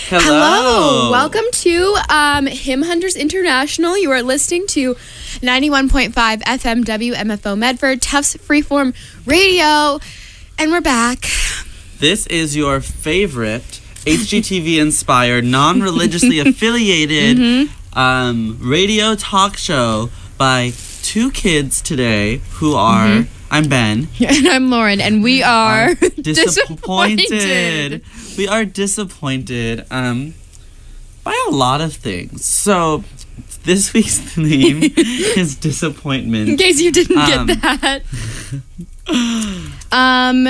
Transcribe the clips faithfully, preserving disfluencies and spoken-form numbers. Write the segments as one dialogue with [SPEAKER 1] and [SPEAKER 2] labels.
[SPEAKER 1] Hello.
[SPEAKER 2] Hello. Welcome to um, Hymn Hunters International. You are listening to ninety-one point five F M W M F O Medford, Tufts Freeform Radio. And we're back.
[SPEAKER 1] This is your favorite H G T V-inspired, non-religiously affiliated mm-hmm. um, radio talk show by two kids today who are... Mm-hmm. I'm Ben.
[SPEAKER 2] And I'm Lauren, and we are, are
[SPEAKER 1] disappointed.
[SPEAKER 2] disappointed.
[SPEAKER 1] We are disappointed um, by a lot of things. So, this week's theme is disappointment.
[SPEAKER 2] In case you didn't um, get that. um,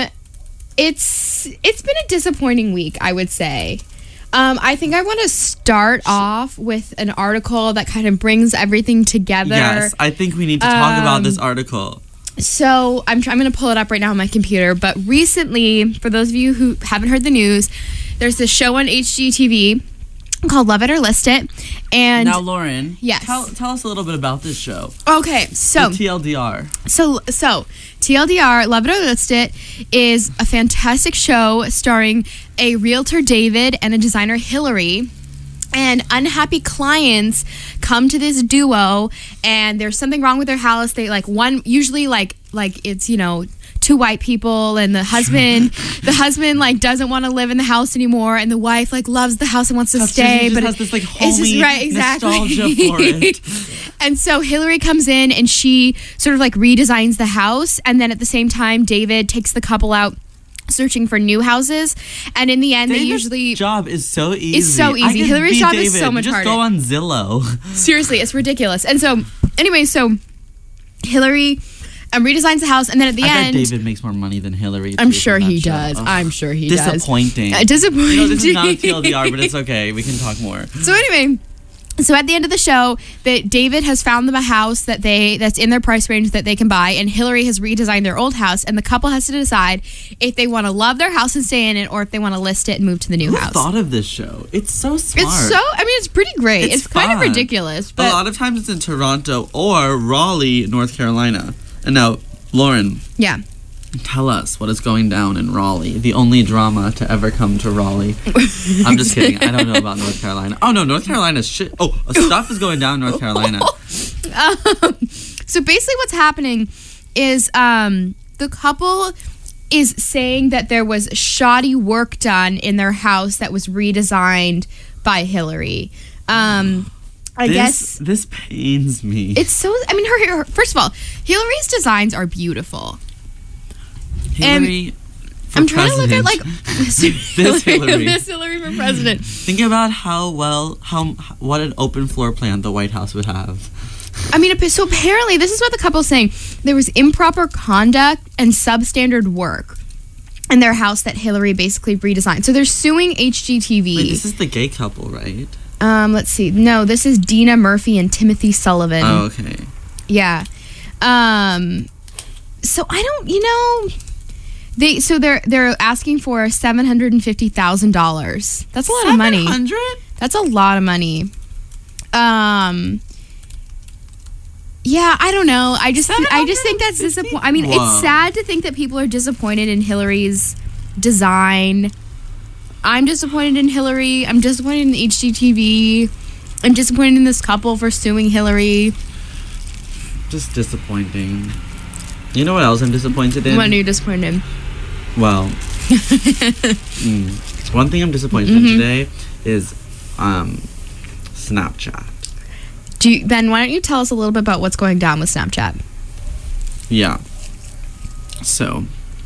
[SPEAKER 2] it's it's been a disappointing week, I would say. Um, I think I want to start off with an article that kind of brings everything together.
[SPEAKER 1] Yes, I think we need to talk um, about this article.
[SPEAKER 2] So I'm try- I'm going to pull it up right now on my computer. But recently, for those of you who haven't heard the news, there's this show on H G T V called Love It or List It. And
[SPEAKER 1] now, Lauren,
[SPEAKER 2] yes,
[SPEAKER 1] tell, tell us a little bit about this show.
[SPEAKER 2] Okay, so
[SPEAKER 1] the T L D R.
[SPEAKER 2] So so T L D R, Love It or List It, is a fantastic show starring a realtor, David, and a designer, Hillary. And unhappy clients come to this duo, and there's something wrong with their house. They like one usually like like it's you know two white people, and the husband the husband like doesn't want to live in the house anymore, and the wife like loves the house and wants to
[SPEAKER 1] That's
[SPEAKER 2] stay,
[SPEAKER 1] just,
[SPEAKER 2] but
[SPEAKER 1] has
[SPEAKER 2] it,
[SPEAKER 1] this like homey
[SPEAKER 2] just, right, exactly.
[SPEAKER 1] nostalgia for it.
[SPEAKER 2] And so Hillary comes in and she sort of like redesigns the house, and then at the same time David takes the couple out searching for new houses, and in the end
[SPEAKER 1] David's
[SPEAKER 2] they usually
[SPEAKER 1] job is so easy.
[SPEAKER 2] It's so easy. Hillary's job
[SPEAKER 1] David.
[SPEAKER 2] is so much
[SPEAKER 1] Just
[SPEAKER 2] harder.
[SPEAKER 1] Just go on Zillow.
[SPEAKER 2] Seriously, it's ridiculous. And so anyway, so Hillary um, redesigns the house, and then at the
[SPEAKER 1] I
[SPEAKER 2] end
[SPEAKER 1] bet David makes more money than Hillary.
[SPEAKER 2] I'm sure
[SPEAKER 1] he
[SPEAKER 2] he does.
[SPEAKER 1] Oh.
[SPEAKER 2] I'm sure he
[SPEAKER 1] disappointing.
[SPEAKER 2] does. Uh, disappointing.
[SPEAKER 1] You know, this is not a T L D R, but it's okay. We can talk more.
[SPEAKER 2] So anyway, so at the end of the show, that David has found them a house that they that's in their price range that they can buy, and Hillary has redesigned their old house, and the couple has to decide if they want to love their house and stay in it, or if they want to list it and move to the new
[SPEAKER 1] Who
[SPEAKER 2] house.
[SPEAKER 1] thought of this show? It's so smart.
[SPEAKER 2] It's so. I mean, it's pretty great.
[SPEAKER 1] It's,
[SPEAKER 2] it's kind of
[SPEAKER 1] fun.
[SPEAKER 2] ridiculous, but
[SPEAKER 1] a lot of times it's in Toronto or Raleigh, North Carolina. And now, Lauren.
[SPEAKER 2] Yeah.
[SPEAKER 1] Tell us what is going down in Raleigh, the only drama to ever come to Raleigh. I'm just kidding. I don't know about North Carolina. Oh, no, North Carolina's shit. Oh, stuff is going down in North Carolina.
[SPEAKER 2] Um, so basically what's happening is um, the couple is saying that there was shoddy work done in their house that was redesigned by Hillary. Um, I
[SPEAKER 1] this,
[SPEAKER 2] guess...
[SPEAKER 1] This pains me.
[SPEAKER 2] It's so... I mean, her, her first of all, Hillary's designs are beautiful.
[SPEAKER 1] Hillary for
[SPEAKER 2] I'm trying
[SPEAKER 1] president.
[SPEAKER 2] to look at like
[SPEAKER 1] this Hillary.
[SPEAKER 2] this Hillary for president.
[SPEAKER 1] Think about how well, how what an open floor plan the White House would have.
[SPEAKER 2] I mean, so apparently, this is what the couple's saying. There was improper conduct and substandard work in their house that Hillary basically redesigned. So they're suing H G T V.
[SPEAKER 1] Wait, this is the gay couple, right?
[SPEAKER 2] Um, let's see. No, this is Dina Murphy and Timothy Sullivan.
[SPEAKER 1] Oh, okay.
[SPEAKER 2] Yeah. Um. So I don't, you know. They so they're they're asking for seven hundred and fifty thousand dollars. That's a lot of money.
[SPEAKER 1] Seven hundred?
[SPEAKER 2] That's a lot of money. Um. Yeah, I don't know. I just I just think that's disappointing. I mean,
[SPEAKER 1] Whoa.
[SPEAKER 2] It's sad to think that people are disappointed in Hillary's design. I'm disappointed in Hillary. I'm disappointed in H G T V. I'm disappointed in this couple for suing Hillary.
[SPEAKER 1] Just disappointing. You know what else I'm disappointed in?
[SPEAKER 2] What are you disappointed in?
[SPEAKER 1] Well, mm, one thing I'm disappointed
[SPEAKER 2] mm-hmm.
[SPEAKER 1] in today is um, Snapchat.
[SPEAKER 2] Do you, Ben, why don't you tell us a little bit about what's going down with Snapchat?
[SPEAKER 1] Yeah. So,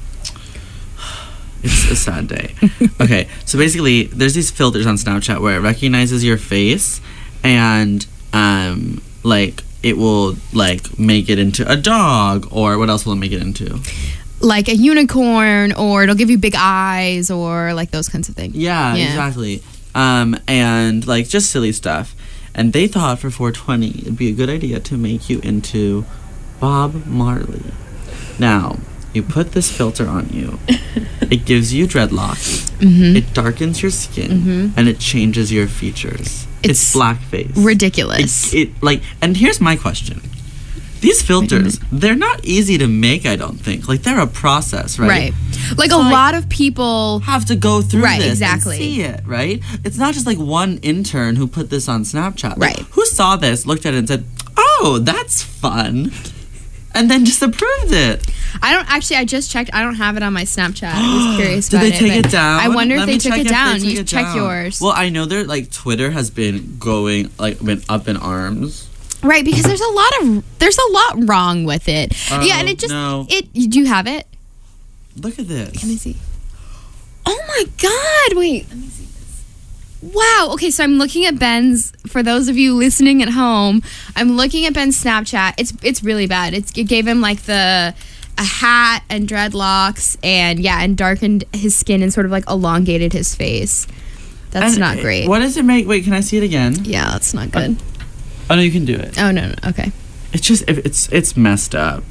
[SPEAKER 1] it's a sad day. Okay, so basically, there's these filters on Snapchat where it recognizes your face and, um, like, it will, like, make it into a dog, or what else will it make it into?
[SPEAKER 2] Like a unicorn, or it'll give you big eyes, or, like, those kinds of things.
[SPEAKER 1] Yeah, yeah. Exactly. Um, and, like, just silly stuff. And they thought for four twenty it'd be a good idea to make you into Bob Marley. Now, you put this filter on you. It gives you dreadlocks. Mm-hmm. It darkens your skin. Mm-hmm. And it changes your features. It's, it's blackface.
[SPEAKER 2] Ridiculous.
[SPEAKER 1] It, it like, and here's my question: these filters, they're not easy to make, I don't think. Like, they're a process, right?
[SPEAKER 2] Right. Like,
[SPEAKER 1] So,
[SPEAKER 2] a
[SPEAKER 1] like,
[SPEAKER 2] lot of people...
[SPEAKER 1] have to go through
[SPEAKER 2] Right,
[SPEAKER 1] this
[SPEAKER 2] exactly.
[SPEAKER 1] and see it, right? It's not just like one intern who put this on Snapchat. Like,
[SPEAKER 2] Right.
[SPEAKER 1] who saw this, looked at it and said, oh, that's fun, and then just approved it.
[SPEAKER 2] I don't... Actually, I just checked. I don't have it on my Snapchat. I was curious
[SPEAKER 1] Did
[SPEAKER 2] about
[SPEAKER 1] they
[SPEAKER 2] it.
[SPEAKER 1] take
[SPEAKER 2] but
[SPEAKER 1] it down?
[SPEAKER 2] I wonder
[SPEAKER 1] Let
[SPEAKER 2] if
[SPEAKER 1] me
[SPEAKER 2] they took
[SPEAKER 1] check
[SPEAKER 2] it
[SPEAKER 1] if they
[SPEAKER 2] down.
[SPEAKER 1] took
[SPEAKER 2] You
[SPEAKER 1] it
[SPEAKER 2] check
[SPEAKER 1] down.
[SPEAKER 2] yours.
[SPEAKER 1] Well, I know they're like Twitter has been going like been up in arms.
[SPEAKER 2] Right, because there's a lot of... There's a lot wrong with it.
[SPEAKER 1] Oh,
[SPEAKER 2] yeah, and it just...
[SPEAKER 1] no.
[SPEAKER 2] It. Do you have it?
[SPEAKER 1] Look at this.
[SPEAKER 2] Let me see. Oh my God! Wait. Let me see this. Wow. Okay, so I'm looking at Ben's. For those of you listening at home, I'm looking at Ben's Snapchat. It's it's really bad. It's, it gave him like the a hat and dreadlocks and yeah, and darkened his skin and sort of like elongated his face. That's
[SPEAKER 1] And
[SPEAKER 2] not
[SPEAKER 1] it-
[SPEAKER 2] great.
[SPEAKER 1] What does it make? Wait, can I see it again?
[SPEAKER 2] Yeah, that's not good.
[SPEAKER 1] Oh no, you can do it.
[SPEAKER 2] Oh no, no. Okay.
[SPEAKER 1] It's just if it's it's messed up.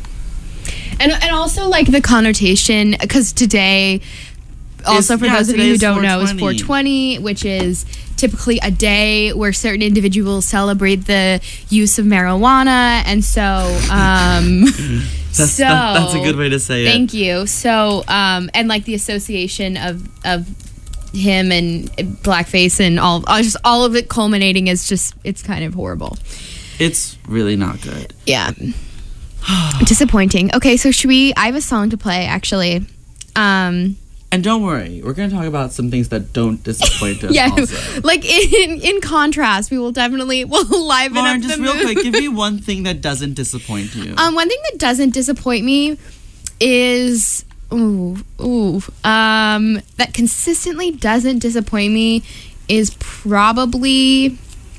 [SPEAKER 2] And and also like the connotation because today. Also,
[SPEAKER 1] It's-
[SPEAKER 2] for
[SPEAKER 1] yeah,
[SPEAKER 2] those of you who
[SPEAKER 1] today's
[SPEAKER 2] don't know, is
[SPEAKER 1] four
[SPEAKER 2] four twenty, which is typically a day where certain individuals celebrate the use of marijuana, and so, um,
[SPEAKER 1] That's,
[SPEAKER 2] so
[SPEAKER 1] that- that's a good way to say it.
[SPEAKER 2] Thank you. So, um, and like the association of of him and blackface and all, all just all of it culminating is just it's kind of horrible.
[SPEAKER 1] It's really not good.
[SPEAKER 2] Yeah, disappointing. Okay, so should we? I have a song to play actually. Um,
[SPEAKER 1] And don't worry, we're going to talk about some things that don't disappoint us
[SPEAKER 2] yeah,
[SPEAKER 1] also.
[SPEAKER 2] like in in contrast, we will definitely will liven
[SPEAKER 1] Lauren,
[SPEAKER 2] up
[SPEAKER 1] just
[SPEAKER 2] the
[SPEAKER 1] real
[SPEAKER 2] mood.
[SPEAKER 1] quick, give me one thing that doesn't disappoint you.
[SPEAKER 2] Um, one thing that doesn't disappoint me is ooh ooh um that consistently doesn't disappoint me is probably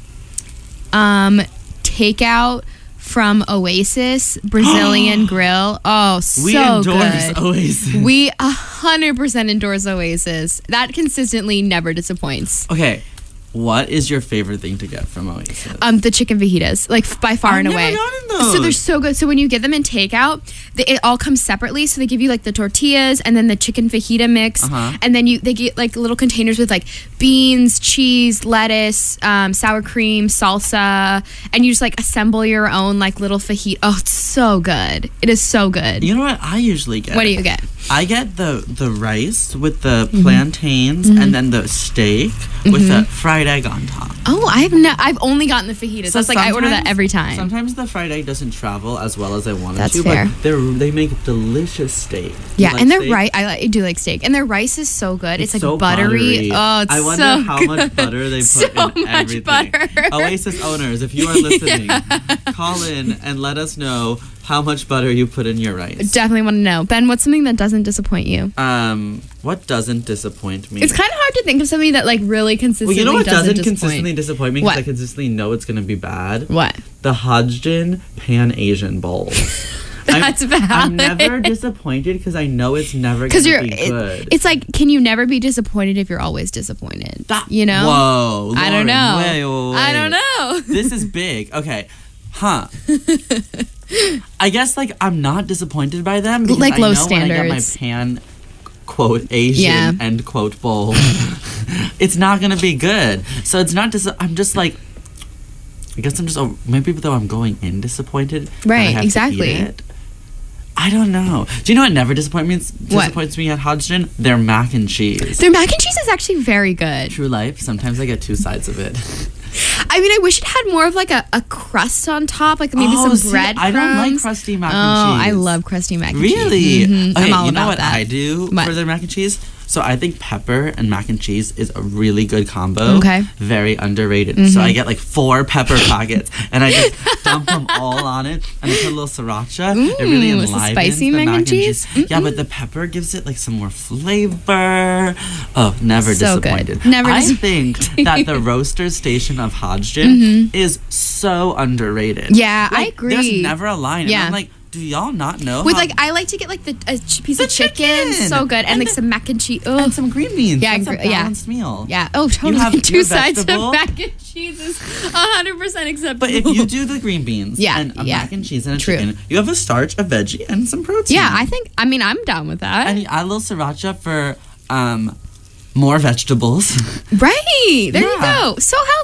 [SPEAKER 2] um takeout from Oasis Brazilian Grill. Oh, so
[SPEAKER 1] we endorse
[SPEAKER 2] good.
[SPEAKER 1] Oasis.
[SPEAKER 2] We a hundred percent endorse Oasis. That consistently never disappoints.
[SPEAKER 1] Okay, what is your favorite thing to get from Oasis?
[SPEAKER 2] Um, the chicken fajitas, like f- by far
[SPEAKER 1] I've
[SPEAKER 2] and
[SPEAKER 1] never
[SPEAKER 2] away.
[SPEAKER 1] gotten those.
[SPEAKER 2] So they're so good. So when you get them in takeout, they, it all comes separately. So they give you like the tortillas and then the chicken fajita mix,
[SPEAKER 1] Uh-huh.
[SPEAKER 2] and then you they get like little containers with like beans, cheese, lettuce, um, sour cream, salsa, and you just like assemble your own like little fajita. Oh, it's so good. It is so good.
[SPEAKER 1] You know what I usually get?
[SPEAKER 2] What do you get?
[SPEAKER 1] I get the the rice with the
[SPEAKER 2] Mm-hmm.
[SPEAKER 1] plantains and then the steak with the fried egg on top.
[SPEAKER 2] Oh, I've no, I've only gotten the fajitas.
[SPEAKER 1] So
[SPEAKER 2] That's like I order that
[SPEAKER 1] sometimes-
[SPEAKER 2] every time.
[SPEAKER 1] Sometimes the fried egg doesn't travel as well as I want it
[SPEAKER 2] That's
[SPEAKER 1] to,
[SPEAKER 2] fair.
[SPEAKER 1] but they they make delicious steak. You
[SPEAKER 2] Yeah,
[SPEAKER 1] like
[SPEAKER 2] and their
[SPEAKER 1] steak?
[SPEAKER 2] rice, I, like, I do like steak, and their rice is so good. It's, like
[SPEAKER 1] so
[SPEAKER 2] buttery. Oh, it's
[SPEAKER 1] I wonder
[SPEAKER 2] so
[SPEAKER 1] how
[SPEAKER 2] good.
[SPEAKER 1] much butter they put
[SPEAKER 2] So
[SPEAKER 1] in
[SPEAKER 2] much
[SPEAKER 1] everything.
[SPEAKER 2] butter.
[SPEAKER 1] Oasis owners, if you are listening, call in and let us know how much butter you put in your rice.
[SPEAKER 2] Definitely want to know, Ben. What's something that doesn't disappoint you?
[SPEAKER 1] Um, what doesn't disappoint me?
[SPEAKER 2] It's kind of hard to think of something that like really consistently
[SPEAKER 1] well, you know what
[SPEAKER 2] doesn't,
[SPEAKER 1] doesn't
[SPEAKER 2] disappoint.
[SPEAKER 1] consistently disappoint me because
[SPEAKER 2] What?
[SPEAKER 1] I consistently know it's going to be bad?
[SPEAKER 2] What?
[SPEAKER 1] The Hodgdon Pan Asian Bowl.
[SPEAKER 2] That's
[SPEAKER 1] I'm,
[SPEAKER 2] valid.
[SPEAKER 1] I'm never disappointed because I know it's never going
[SPEAKER 2] Because
[SPEAKER 1] to
[SPEAKER 2] you're,
[SPEAKER 1] be
[SPEAKER 2] it-
[SPEAKER 1] good.
[SPEAKER 2] it's like, can you never be disappointed if you're always disappointed?
[SPEAKER 1] That-
[SPEAKER 2] you know?
[SPEAKER 1] Whoa.
[SPEAKER 2] I don't
[SPEAKER 1] Lauren,
[SPEAKER 2] know.
[SPEAKER 1] wait, wait,
[SPEAKER 2] I
[SPEAKER 1] wait.
[SPEAKER 2] don't know.
[SPEAKER 1] This is big. Okay. Huh. I guess like I'm not disappointed by them because
[SPEAKER 2] Like
[SPEAKER 1] I
[SPEAKER 2] low
[SPEAKER 1] know when I get my
[SPEAKER 2] standards.
[SPEAKER 1] pan quote Asian
[SPEAKER 2] Yeah.
[SPEAKER 1] end quote bowl, it's not gonna be good. So it's not dis- I'm just like I guess I'm just oh, maybe though I'm going in disappointed. that I
[SPEAKER 2] Right,
[SPEAKER 1] have to eat
[SPEAKER 2] exactly.
[SPEAKER 1] it. I don't know. Do you know what never disappoints me?
[SPEAKER 2] What?
[SPEAKER 1] Disappoints me at Hodgdon? Their mac and cheese.
[SPEAKER 2] Their mac and cheese is actually very good.
[SPEAKER 1] True life. Sometimes I get two sides of it.
[SPEAKER 2] I mean, I wish it had more of like a, a crust on top, like maybe
[SPEAKER 1] Oh,
[SPEAKER 2] some
[SPEAKER 1] see,
[SPEAKER 2] bread.
[SPEAKER 1] I don't like crusty mac
[SPEAKER 2] oh,
[SPEAKER 1] and cheese.
[SPEAKER 2] I love crusty mac and
[SPEAKER 1] Really?
[SPEAKER 2] cheese. Mhm.
[SPEAKER 1] Okay,
[SPEAKER 2] I'm all
[SPEAKER 1] you know
[SPEAKER 2] about
[SPEAKER 1] what
[SPEAKER 2] that.
[SPEAKER 1] I do
[SPEAKER 2] What?
[SPEAKER 1] for their mac and cheese? So I think pepper and mac and cheese is a really good combo.
[SPEAKER 2] Okay.
[SPEAKER 1] Very underrated. So I get like four pepper packets and I just dump them all on it and I put a little sriracha. it really
[SPEAKER 2] Ooh, it's a
[SPEAKER 1] enlivens
[SPEAKER 2] spicy
[SPEAKER 1] the
[SPEAKER 2] mac and cheese?
[SPEAKER 1] Yeah, but the pepper gives it like some more flavor. Oh, never
[SPEAKER 2] So good.
[SPEAKER 1] disappointed.
[SPEAKER 2] Never
[SPEAKER 1] I
[SPEAKER 2] dis-
[SPEAKER 1] think that the roaster station of Hodgdon is so underrated.
[SPEAKER 2] Mm-hmm. Yeah, I
[SPEAKER 1] Like, There's
[SPEAKER 2] agree.
[SPEAKER 1] never a line.
[SPEAKER 2] Yeah.
[SPEAKER 1] And I'm like, do y'all not know?
[SPEAKER 2] With
[SPEAKER 1] how-
[SPEAKER 2] like, I like to get like the a ch- piece
[SPEAKER 1] The
[SPEAKER 2] of chicken,
[SPEAKER 1] chicken.
[SPEAKER 2] so good, and,
[SPEAKER 1] And
[SPEAKER 2] like
[SPEAKER 1] the-
[SPEAKER 2] some mac and cheese. Oh,
[SPEAKER 1] and some green beans.
[SPEAKER 2] Yeah,
[SPEAKER 1] That's
[SPEAKER 2] gr-
[SPEAKER 1] a
[SPEAKER 2] yeah.
[SPEAKER 1] balanced meal.
[SPEAKER 2] yeah. Oh, totally.
[SPEAKER 1] have
[SPEAKER 2] Two
[SPEAKER 1] your
[SPEAKER 2] sides
[SPEAKER 1] vegetable.
[SPEAKER 2] of mac and cheese is hundred percent acceptable.
[SPEAKER 1] But if you do the green beans
[SPEAKER 2] Yeah,
[SPEAKER 1] and a
[SPEAKER 2] yeah.
[SPEAKER 1] mac and cheese and a
[SPEAKER 2] True.
[SPEAKER 1] chicken, you have a starch, a veggie, and some protein.
[SPEAKER 2] yeah, I think. I mean, I'm down with that.
[SPEAKER 1] And you add a little sriracha for um, more vegetables.
[SPEAKER 2] right there, you
[SPEAKER 1] Yeah.
[SPEAKER 2] go. So healthy.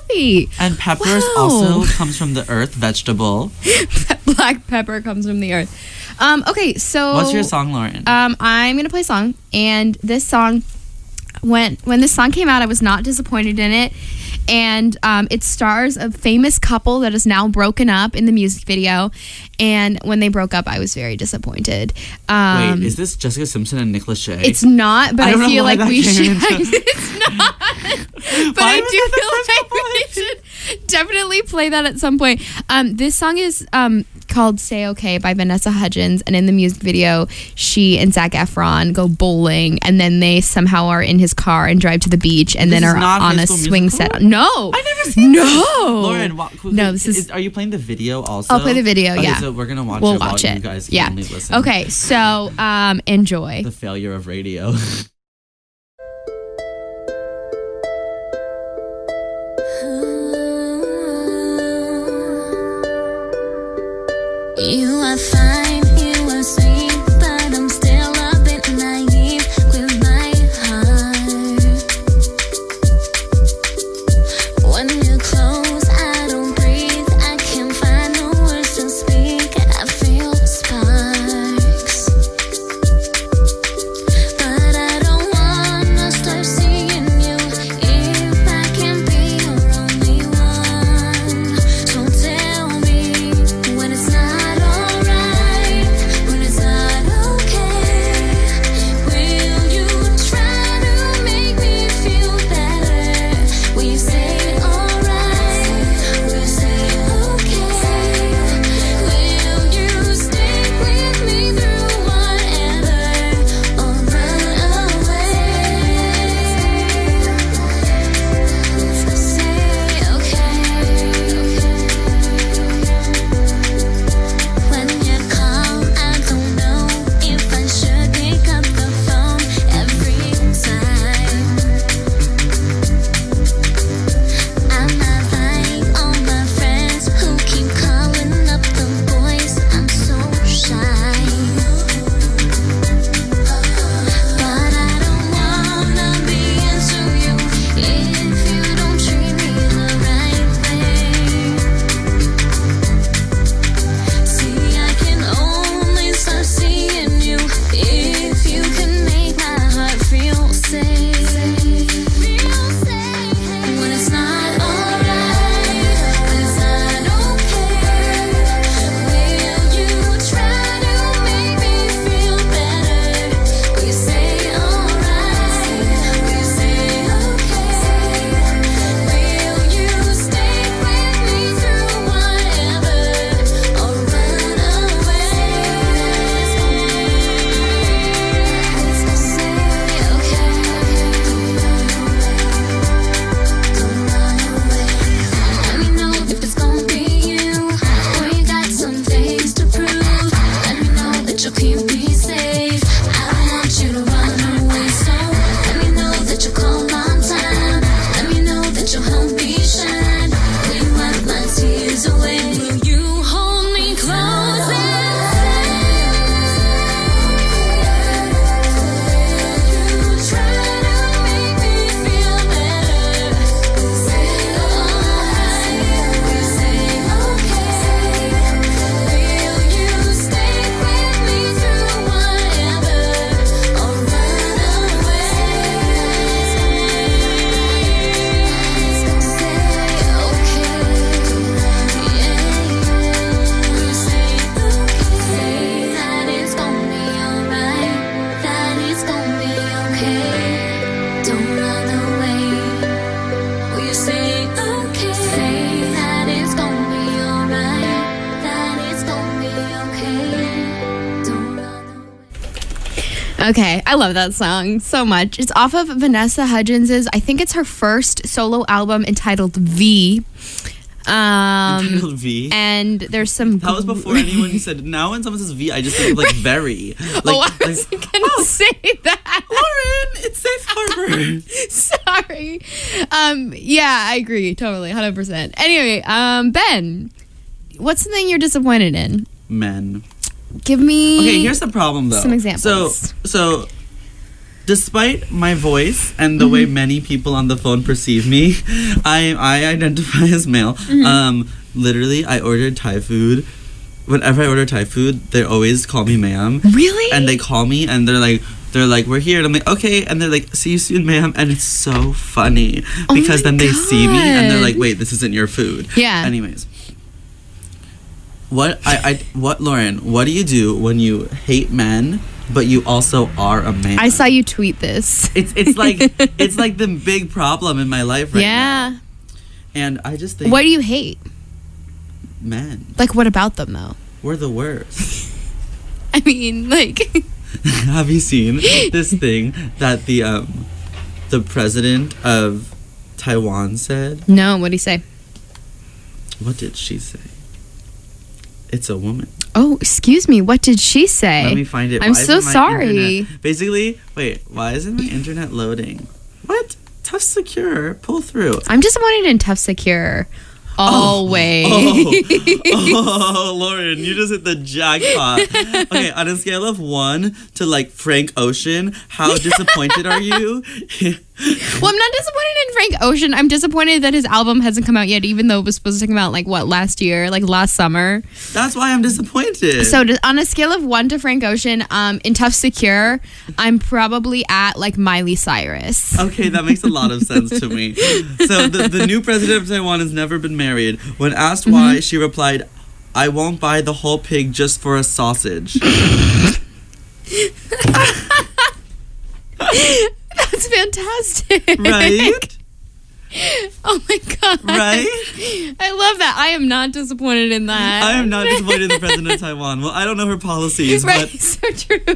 [SPEAKER 2] healthy.
[SPEAKER 1] And peppers
[SPEAKER 2] Wow.
[SPEAKER 1] also comes from the earth, vegetable.
[SPEAKER 2] Black pepper comes from the earth. Um, okay, so
[SPEAKER 1] What's your song, Lauren?
[SPEAKER 2] Um, I'm gonna play a song, and this song, when when this song came out, I was not disappointed in it, and um, it stars a famous couple that is now broken up in the music video, and when they broke up, I was very disappointed. Um,
[SPEAKER 1] Wait, is this Jessica Simpson and Nick Lachey?
[SPEAKER 2] it's not, but
[SPEAKER 1] I
[SPEAKER 2] I,
[SPEAKER 1] don't know
[SPEAKER 2] feel
[SPEAKER 1] why
[SPEAKER 2] like
[SPEAKER 1] that
[SPEAKER 2] we
[SPEAKER 1] came
[SPEAKER 2] should.
[SPEAKER 1] into-
[SPEAKER 2] It's not, but
[SPEAKER 1] Why
[SPEAKER 2] I
[SPEAKER 1] was
[SPEAKER 2] do
[SPEAKER 1] that the
[SPEAKER 2] feel
[SPEAKER 1] first
[SPEAKER 2] like
[SPEAKER 1] couple
[SPEAKER 2] we
[SPEAKER 1] I-
[SPEAKER 2] should definitely play that at some point. Um, this song is um called "Say Okay" by Vanessa Hudgens, and in the music video, she and Zac Efron go bowling, and then they somehow are in his car and drive to the beach, and
[SPEAKER 1] This
[SPEAKER 2] then
[SPEAKER 1] is
[SPEAKER 2] are
[SPEAKER 1] not
[SPEAKER 2] on
[SPEAKER 1] High
[SPEAKER 2] a
[SPEAKER 1] School
[SPEAKER 2] swing
[SPEAKER 1] Musical?
[SPEAKER 2] set. No,
[SPEAKER 1] I've never seen
[SPEAKER 2] no.
[SPEAKER 1] this. Lauren, wa-
[SPEAKER 2] No, this is-
[SPEAKER 1] Are you playing the video also?
[SPEAKER 2] I'll play the video.
[SPEAKER 1] Okay,
[SPEAKER 2] Yeah,
[SPEAKER 1] so we're gonna watch
[SPEAKER 2] we'll
[SPEAKER 1] it while
[SPEAKER 2] watch
[SPEAKER 1] you
[SPEAKER 2] it.
[SPEAKER 1] guys can
[SPEAKER 2] Yeah.
[SPEAKER 1] only listen.
[SPEAKER 2] Okay, so um, enjoy.
[SPEAKER 1] The failure of radio.
[SPEAKER 3] You are fine, you are sweet, but I'm still a bit naive with my heart. When you're close, I don't breathe, I can't find no words to speak, I feel sparks. But I don't wanna start seeing you if I can be your only one. So tell me when it's not alright, when it's not okay. Will you try to make me feel better? Will you say alright? Will you say okay? Will you stick with me through whatever or run away? Say okay. When you call, I don't know if I should pick up the phone every time. I'm not like all my friends who keep calling up the boys. I'm so shy. But I don't wanna be into you if you don't treat me the right way. See, I can only start seeing you if you can make my heart feel safe. Feel safe. When it's not alright, when it's not okay. Will you try to make me feel better? Will you say alright? Will you say okay? Will you stick with me through whatever or run away? Say okay. Don't run away. Let me know if it's gonna be you, or you got some things to prove. Let me know that you'll keep me safe. I don't want you to run away, so let me know that you'll call on time. Let me know that you'll help me shine. Will you wipe my tears away? Will you hold me close and you try to make me feel better? Say alright, will you say okay? Will you stick with me through whatever or run away? Say okay, yeah. Will you say okay? That it's gonna be alright, that it's gonna be okay. Don't run away. Will you say okay? Say that it's gonna be alright, that it's gonna be okay. Don't run away.
[SPEAKER 2] Okay, I love that song so much. It's off of Vanessa Hudgens's, I think it's her first solo album entitled V. Um,
[SPEAKER 1] Entitled V.
[SPEAKER 2] and there's some.
[SPEAKER 1] That was before anyone said. Now when someone says V, I just think of like very. Like,
[SPEAKER 2] oh, I
[SPEAKER 1] like,
[SPEAKER 2] wasn't gonna say that.
[SPEAKER 1] Lauren, it's safe harbor.
[SPEAKER 2] Sorry. Um, yeah, I agree totally, one hundred percent. Anyway, um, Ben, what's something you're disappointed in?
[SPEAKER 1] Men.
[SPEAKER 2] Give me.
[SPEAKER 1] Okay, here's the problem though.
[SPEAKER 2] Some examples.
[SPEAKER 1] So, so despite my voice and the way many people on the phone perceive me, I I identify as male. Um, literally, I ordered Thai food. Whenever I order Thai food, they always call me ma'am.
[SPEAKER 2] Really?
[SPEAKER 1] And they call me and they're like, they're like, we're here. And I'm like, okay. And they're like, see you soon, ma'am. And it's so funny
[SPEAKER 2] Oh
[SPEAKER 1] because
[SPEAKER 2] my
[SPEAKER 1] then they see me and they're
[SPEAKER 2] God.
[SPEAKER 1] like, wait, this isn't your food.
[SPEAKER 2] Yeah.
[SPEAKER 1] Anyways. What I, I what Lauren, what do you do when you hate men but you also are a man?
[SPEAKER 2] I saw you tweet this.
[SPEAKER 1] It's it's like it's like the big problem in my life right
[SPEAKER 2] yeah.
[SPEAKER 1] now. And I just think
[SPEAKER 2] What do you hate?
[SPEAKER 1] men,
[SPEAKER 2] Like, what about them, though?
[SPEAKER 1] we're the worst.
[SPEAKER 2] I mean, like,
[SPEAKER 1] Have you seen this thing that the um the president of Taiwan said?
[SPEAKER 2] no, what'd he say?
[SPEAKER 1] What did she say? It's a woman.
[SPEAKER 2] Oh, excuse me. What did she say?
[SPEAKER 1] Let me find it.
[SPEAKER 2] I'm
[SPEAKER 1] Why
[SPEAKER 2] so
[SPEAKER 1] isn't my
[SPEAKER 2] sorry.
[SPEAKER 1] internet- Basically, wait, why isn't my internet loading? What? Tough Secure, pull through.
[SPEAKER 2] I'm disappointed in Tough Secure. Always.
[SPEAKER 1] Oh, oh, Lauren, you just hit the jackpot. Okay, on a scale of one to like Frank Ocean, how disappointed are you?
[SPEAKER 2] Well, I'm not disappointed in Frank Ocean. I'm disappointed that his album hasn't come out yet, even though it was supposed to come out like what last year, like last summer.
[SPEAKER 1] That's why I'm disappointed.
[SPEAKER 2] So to, on a scale of one to Frank Ocean, um, in Tough Secure, I'm probably at like Miley Cyrus.
[SPEAKER 1] Okay, that makes a lot of sense to me. So the, the new president of Taiwan has never been married. When asked why,
[SPEAKER 2] Mm-hmm.
[SPEAKER 1] she replied, I won't buy the whole pig just for a sausage.
[SPEAKER 2] That's fantastic.
[SPEAKER 1] Right?
[SPEAKER 2] Oh my god.
[SPEAKER 1] Right?
[SPEAKER 2] I love that. I am not disappointed in that.
[SPEAKER 1] I am not disappointed in the president of Taiwan. Well, I don't know her policies,
[SPEAKER 2] Right,
[SPEAKER 1] but
[SPEAKER 2] so true.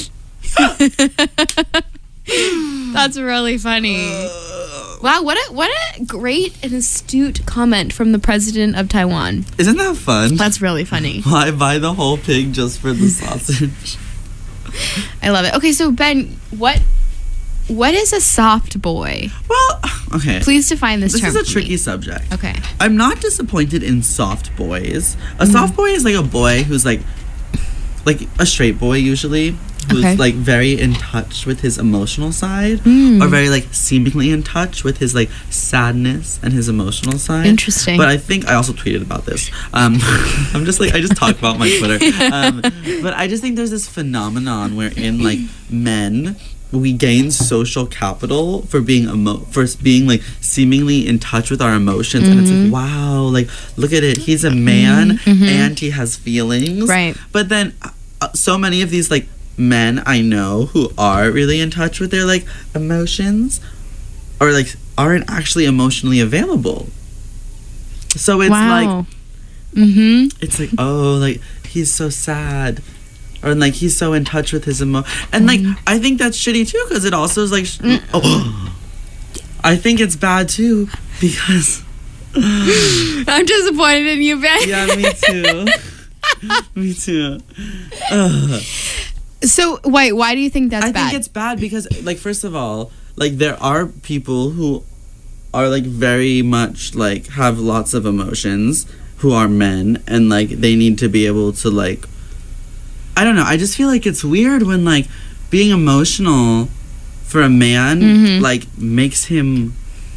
[SPEAKER 2] That's really funny. Wow, what a what a great and astute comment from the president of Taiwan.
[SPEAKER 1] isn't that fun?
[SPEAKER 2] That's really funny.
[SPEAKER 1] Why buy the whole pig just for the sausage?
[SPEAKER 2] I love it. Okay, so Ben, what what is a soft boy?
[SPEAKER 1] Well, okay.
[SPEAKER 2] Please define this,
[SPEAKER 1] This
[SPEAKER 2] term
[SPEAKER 1] is a
[SPEAKER 2] for
[SPEAKER 1] tricky
[SPEAKER 2] me.
[SPEAKER 1] subject.
[SPEAKER 2] Okay.
[SPEAKER 1] I'm not disappointed in soft boys. A soft boy is like a boy who's like, like a straight boy usually, who's
[SPEAKER 2] Okay.
[SPEAKER 1] like very in touch with his emotional side,
[SPEAKER 2] Mm.
[SPEAKER 1] or very like seemingly in touch with his like sadness and his emotional side.
[SPEAKER 2] Interesting.
[SPEAKER 1] But I think I also tweeted about this. Um, I'm just like I just talk about my Twitter. Um, but I just think there's this phenomenon wherein like men. We gain social capital for being emo- for being like seemingly in touch with our emotions, and it's
[SPEAKER 2] Mm-hmm.
[SPEAKER 1] like wow, like look at it, he's a man and he has feelings,
[SPEAKER 2] Right.
[SPEAKER 1] But then, uh, so many of these like men I know who are really in touch with their like emotions, or like aren't actually emotionally available. So it's like
[SPEAKER 2] wow. mm-hmm.
[SPEAKER 1] it's like oh, like he's so sad. Or like he's so in touch with his emo, and like I think that's shitty too because it also is like, sh- oh, I think it's bad too because
[SPEAKER 2] I'm disappointed in you, Ben.
[SPEAKER 1] yeah, me too, me too. Ugh.
[SPEAKER 2] So wait, why do you think that's
[SPEAKER 1] I
[SPEAKER 2] bad?
[SPEAKER 1] think it's bad because like first of all, like there are people who are like very much like have lots of emotions who are men and like they need to be able to like. I don't know. I just feel like it's weird when like being emotional for a man
[SPEAKER 2] Mhm.
[SPEAKER 1] like makes him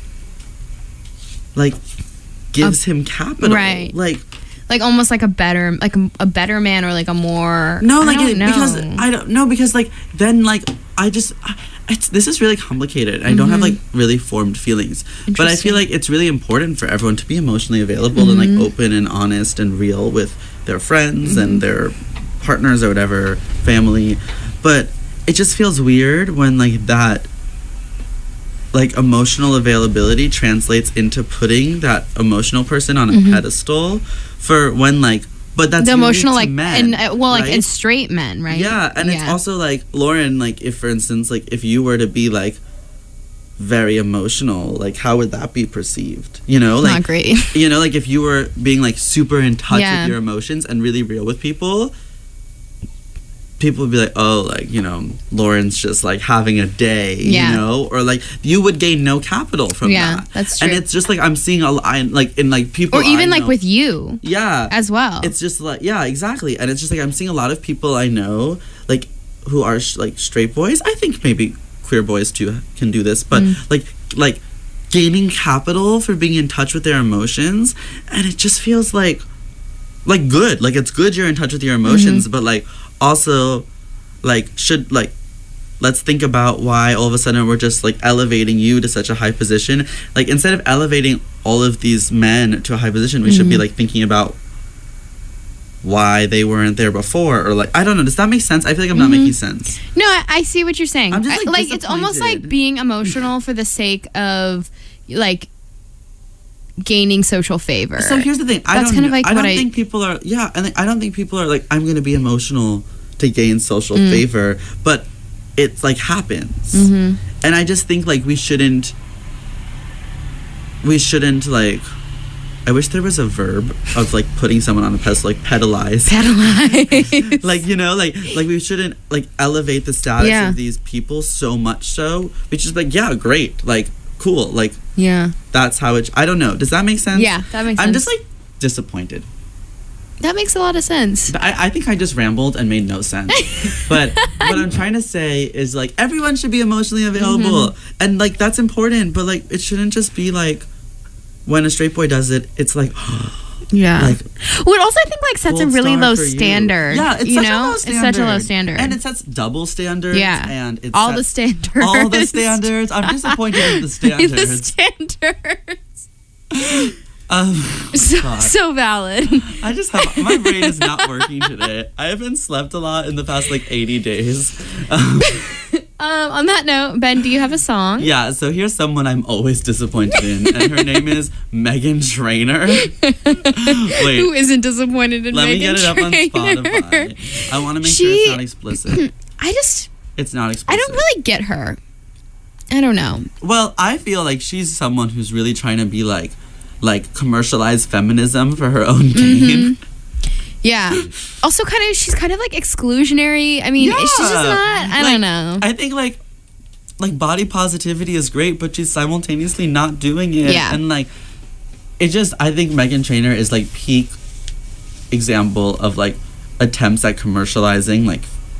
[SPEAKER 1] like gives him capital.
[SPEAKER 2] right.
[SPEAKER 1] Like
[SPEAKER 2] like almost like a better like a, a better man or like a more
[SPEAKER 1] no,
[SPEAKER 2] I
[SPEAKER 1] like
[SPEAKER 2] don't
[SPEAKER 1] it,
[SPEAKER 2] know.
[SPEAKER 1] because I don't know because like then like I just I, it's this is really complicated. I don't have like really formed feelings, but I
[SPEAKER 2] Mm-hmm. Interesting.
[SPEAKER 1] feel like it's really important for everyone to be emotionally available and
[SPEAKER 2] Mm-hmm.
[SPEAKER 1] like open and honest and real with their friends and their partners or whatever, family. But it just feels weird when like that like emotional availability translates into putting that emotional person on a pedestal for when like but that's
[SPEAKER 2] Mm-hmm. the
[SPEAKER 1] unique
[SPEAKER 2] emotional
[SPEAKER 1] to
[SPEAKER 2] like
[SPEAKER 1] men,
[SPEAKER 2] and uh, well like
[SPEAKER 1] right?
[SPEAKER 2] and straight men, right?
[SPEAKER 1] Yeah, and it's also like Lauren, like if for instance, like if you were to be like very emotional, like how would that be perceived? You know, like
[SPEAKER 2] not great.
[SPEAKER 1] you know, like if you were being like super in touch
[SPEAKER 2] Yeah.
[SPEAKER 1] with your emotions and really real with people, people would be like, oh, like, you know, Lauren's just like having a day,
[SPEAKER 2] Yeah.
[SPEAKER 1] you know, or like you would gain no capital from
[SPEAKER 2] Yeah,
[SPEAKER 1] that.
[SPEAKER 2] that's
[SPEAKER 1] And
[SPEAKER 2] true.
[SPEAKER 1] it's just like I'm seeing a lot, like in like people,
[SPEAKER 2] Or even
[SPEAKER 1] I
[SPEAKER 2] like
[SPEAKER 1] know-
[SPEAKER 2] with you
[SPEAKER 1] yeah,
[SPEAKER 2] as well.
[SPEAKER 1] it's just like yeah, exactly, and it's just like I'm seeing a lot of people I know like who are sh- like straight boys. I think maybe queer boys too can do this, but like like gaining capital for being in touch with their emotions, and it just feels like like good. Like it's good you're in touch with your emotions, mm-hmm. but like also like should like let's think about why all of a sudden we're just like elevating you to such a high position. Like instead of elevating all of these men to a high position, we mm-hmm. should be like thinking about why they weren't there before, or like I don't know. Does that make sense? I feel like I'm not mm-hmm. making sense.
[SPEAKER 2] No, I, I see what you're saying.
[SPEAKER 1] I'm just like,
[SPEAKER 2] I, like it's almost like being emotional for the sake of like gaining social favor.
[SPEAKER 1] So here's the thing. I
[SPEAKER 2] That's
[SPEAKER 1] don't,
[SPEAKER 2] kind of like
[SPEAKER 1] I don't
[SPEAKER 2] what
[SPEAKER 1] think
[SPEAKER 2] I,
[SPEAKER 1] people are. Yeah, and I don't think people are like I'm going to be emotional to gain social mm. favor, but it's like happens,
[SPEAKER 2] mm-hmm.
[SPEAKER 1] and I just think like we shouldn't. We shouldn't like. I wish there was a verb of like putting someone on a pedestal, like pedalize.
[SPEAKER 2] Pedalize.
[SPEAKER 1] Like, you know, like like we shouldn't like elevate the status
[SPEAKER 2] yeah.
[SPEAKER 1] of these people so much so. Which is like, yeah, great, like cool, like
[SPEAKER 2] yeah,
[SPEAKER 1] that's how it. I don't know. Does that make sense?
[SPEAKER 2] Yeah, that makes sense.
[SPEAKER 1] I'm just like disappointed.
[SPEAKER 2] That makes a lot of sense.
[SPEAKER 1] But I, I think I just rambled and made no sense. But what I'm trying to say is like everyone should be emotionally available, mm-hmm. and like that's important. But like it shouldn't just be like. When a straight boy does it, it's like,
[SPEAKER 2] yeah.
[SPEAKER 1] Like,
[SPEAKER 2] well, also I think like sets a really low standard.
[SPEAKER 1] You. Yeah, it's
[SPEAKER 2] you
[SPEAKER 1] such
[SPEAKER 2] know?
[SPEAKER 1] a low standard.
[SPEAKER 2] It's such a low standard,
[SPEAKER 1] and it sets double standards.
[SPEAKER 2] Yeah,
[SPEAKER 1] and it
[SPEAKER 2] all
[SPEAKER 1] sets
[SPEAKER 2] the standards.
[SPEAKER 1] All the standards. I'm disappointed in the standards.
[SPEAKER 2] The standards.
[SPEAKER 1] Um,
[SPEAKER 2] so,
[SPEAKER 1] God.
[SPEAKER 2] so valid.
[SPEAKER 1] I just have my brain is not working today. I haven't slept a lot in the past like eighty days. Um,
[SPEAKER 2] Um, on that note, Ben, do you have a song?
[SPEAKER 1] Yeah, so here's someone I'm always disappointed in, and her name is Meghan Trainor. Wait,
[SPEAKER 2] who isn't disappointed in
[SPEAKER 1] let
[SPEAKER 2] Meghan
[SPEAKER 1] me get it
[SPEAKER 2] Trainor?
[SPEAKER 1] up on Spotify. I want to make
[SPEAKER 2] she,
[SPEAKER 1] sure it's not explicit.
[SPEAKER 2] I just,
[SPEAKER 1] it's not explicit.
[SPEAKER 2] I don't really get her. I don't know.
[SPEAKER 1] Well, I feel like she's someone who's really trying to be like, like commercialize feminism for her own gain.
[SPEAKER 2] Mm-hmm. Yeah. Also, kind of, she's kind of like exclusionary. I mean,
[SPEAKER 1] yeah.
[SPEAKER 2] she's just not. I
[SPEAKER 1] like,
[SPEAKER 2] don't know.
[SPEAKER 1] I think like, like body positivity is great, but she's simultaneously not doing it.
[SPEAKER 2] Yeah.
[SPEAKER 1] And like, it just. I think Meghan Trainor is like peak example of like attempts at commercializing like,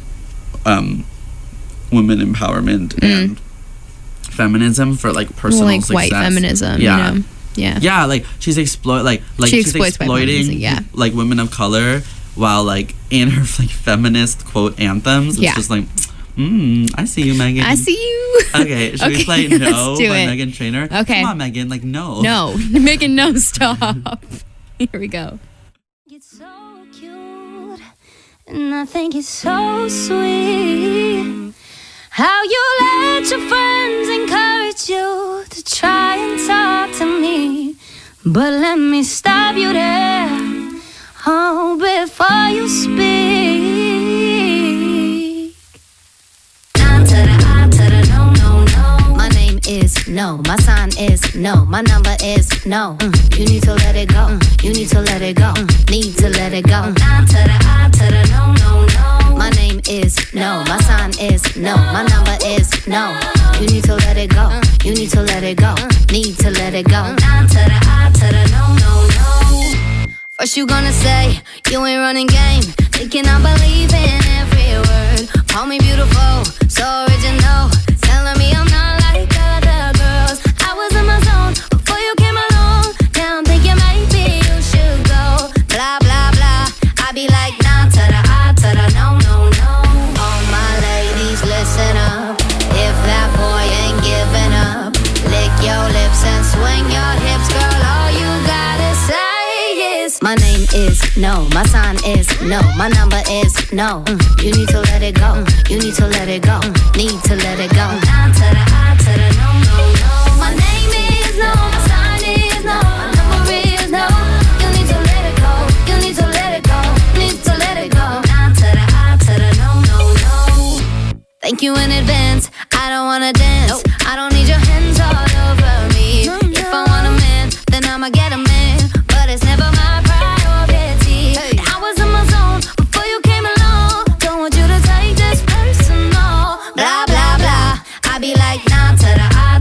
[SPEAKER 1] um, women empowerment mm. and feminism for like personal
[SPEAKER 2] like
[SPEAKER 1] success.
[SPEAKER 2] White feminism.
[SPEAKER 1] Yeah.
[SPEAKER 2] You know? Yeah,
[SPEAKER 1] yeah, like she's exploit, like like
[SPEAKER 2] she
[SPEAKER 1] she's
[SPEAKER 2] music,
[SPEAKER 1] exploiting,
[SPEAKER 2] yeah.
[SPEAKER 1] like women of color, while like in her like feminist quote anthems, it's
[SPEAKER 2] yeah.
[SPEAKER 1] just like, mm, I see you, Meghan.
[SPEAKER 2] I see you.
[SPEAKER 1] Okay, should
[SPEAKER 2] okay,
[SPEAKER 1] we play No by
[SPEAKER 2] it.
[SPEAKER 1] Meghan Trainor?
[SPEAKER 2] Okay,
[SPEAKER 1] come on, Meghan, like no,
[SPEAKER 2] no, Meghan, no, stop. Here we go.
[SPEAKER 3] It's so cute, and I think it's so sweet. How you let your friends encourage you to try and talk to me. But let me stop you there, oh, before you speak. Nine to the I to the no, no, no. My name is no, my sign is no, my number is no. Mm. You need to let it go, mm. You need to let it go, mm. Need to let it go. Nine to the I to the no, no, no. My name is no, my sign is no, my number is no. You need to let it go, you need to let it go, need to let it go. Nine to the I to the no, no, no. First you gonna say you ain't running game, thinking I believe in every word. Call me beautiful, so original, telling me I'm not like other girls. I was in my zone before you came along. Now I'm thinking maybe you should go. Blah blah blah. I be like nah to the I to the no no no. All my ladies listen up. If that boy ain't giving up, lick your lips and swing your hips, girl. All you gotta say is my name is no, my sign is no, my number is no. Mm. You need to let it go, mm. You need to let it go, mm. Need to let it go. Down to the I to the no no no. My name is no, my sign is no, my number is no. You need to let it go, you need to let it go, need to let it go. Down to the I to the no no no. Thank you in advance, I don't wanna dance, nope. I don't need your hands all over me, no, no. If I want a man, then I'ma get a man, but it's never my priority. Hey. I was in my zone before you came along, don't want you to take this personal. Blah blah blah, I be like nah to the I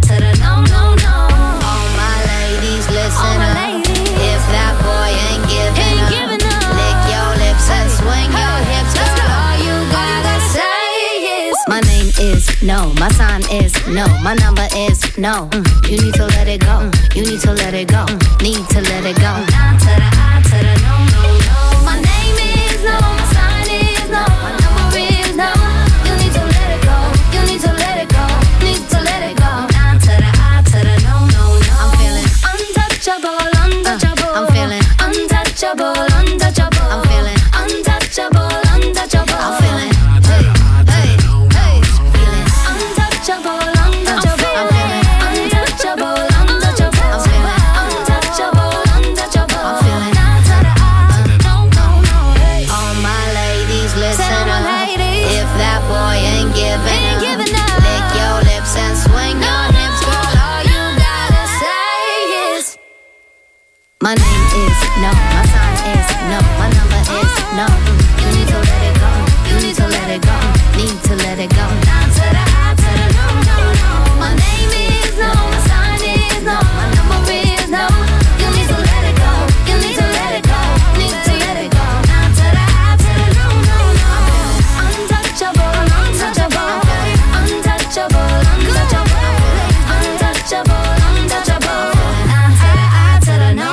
[SPEAKER 3] no. My sign is no. My number is no. Mm. You need to let it go. Mm. You need to let it go. Mm. Need to let it go. Nah to the I to the no, no, no. My name is no. My sign is no. My number is no. You need to let it go. You need to let it go. Need to let it go. Nah to the I to the no, no, no. I'm feeling untouchable, untouchable. Uh, I'm feeling untouchable, untouchable. I'm feeling untouchable, untouchable. I'm feeling. My name is no, my sign is no, my number is no. You need to let it go, you need to let it go, need to let it go. Down to the I to the no, no, no. My name is no, my sign is no, my number is no. You need to let it go, you need to let it go, need to let it go. Down to the I to the no, no, no. Untouchable, untouchable, untouchable, untouchable, untouchable, untouchable. Down to the I to the no.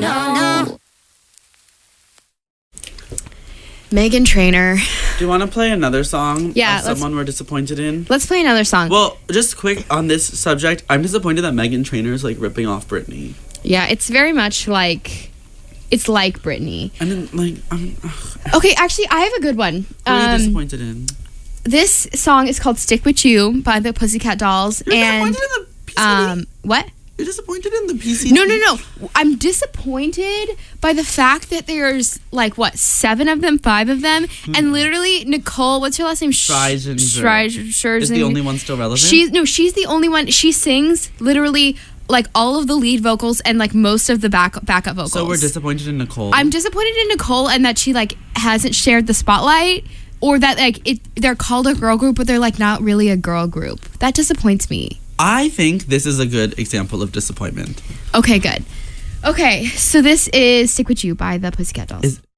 [SPEAKER 2] Meghan Trainor.
[SPEAKER 1] Do you want to play another song?
[SPEAKER 2] Yeah,
[SPEAKER 1] Of
[SPEAKER 2] let's-
[SPEAKER 1] someone we're disappointed in.
[SPEAKER 2] Let's play another song.
[SPEAKER 1] Well, just quick on this subject, I'm disappointed that Meghan Trainor is like ripping off Britney.
[SPEAKER 2] Yeah, it's very much like it's like Britney.
[SPEAKER 1] And then like I'm ugh,
[SPEAKER 2] Okay, actually, I have a good one.
[SPEAKER 1] who are you
[SPEAKER 2] Um,
[SPEAKER 1] disappointed in?
[SPEAKER 2] this song is called "Stick with You" by the Pussycat Dolls,
[SPEAKER 1] You're
[SPEAKER 2] and
[SPEAKER 1] disappointed in the P C D?
[SPEAKER 2] um, what?
[SPEAKER 1] You're disappointed in the P C D?
[SPEAKER 2] No, no, no. I'm disappointed by the fact that there's like what seven of them, five of them, and literally Nicole. What's her last name?
[SPEAKER 1] Scherzinger.
[SPEAKER 2] Scherzinger.
[SPEAKER 1] Is the only one still relevant?
[SPEAKER 2] She's no, she's the only one. She sings literally like all of the lead vocals and like most of the back backup vocals.
[SPEAKER 1] So we're disappointed in Nicole.
[SPEAKER 2] I'm disappointed in Nicole and that she like hasn't shared the spotlight, or that like it they're called a girl group but they're like not really a girl group. That disappoints me.
[SPEAKER 1] I think this is a good example of disappointment.
[SPEAKER 2] Okay, good. Okay, so this is "Stick With You" by the Pussycat Dolls.
[SPEAKER 1] Is-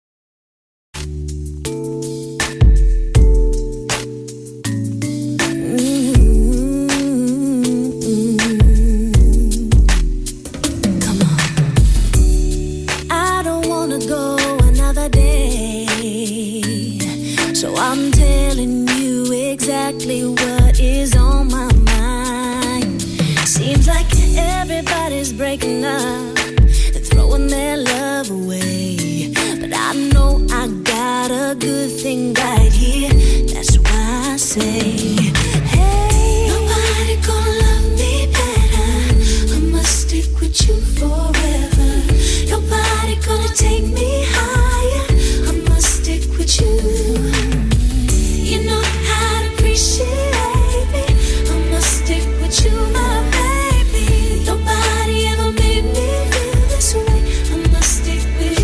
[SPEAKER 3] I don't wanna go another day, so I'm telling you exactly what is on my mind. Seems like everybody's breaking up, they're throwing their love away, but I know I got a good thing right here. That's why I say, hey, nobody gonna love me better. I must stick with you forever. Nobody gonna take me higher. I must stick with you. You know how to appreciate me. I must stick with you, my baby. Nobody ever made me feel this way. I must stick with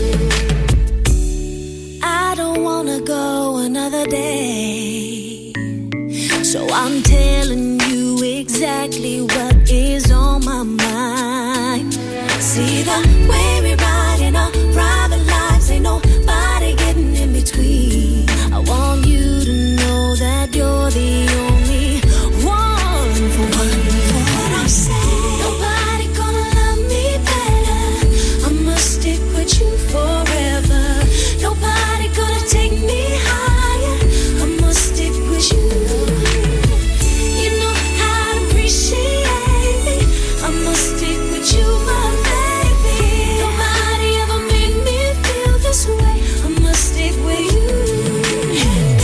[SPEAKER 3] you. I don't wanna go another day, so I'm telling you exactly what is on my mind. See the way we ride in our private lives, ain't nobody getting in between. I want you to know that you're the only one for one. For what I say, nobody gonna love me better. I must stick with you forever. Nobody gonna take me higher. I must stick with you. You know how to appreciate me. I must stick with you, my baby. Nobody ever made me feel this way. I must stick with you. And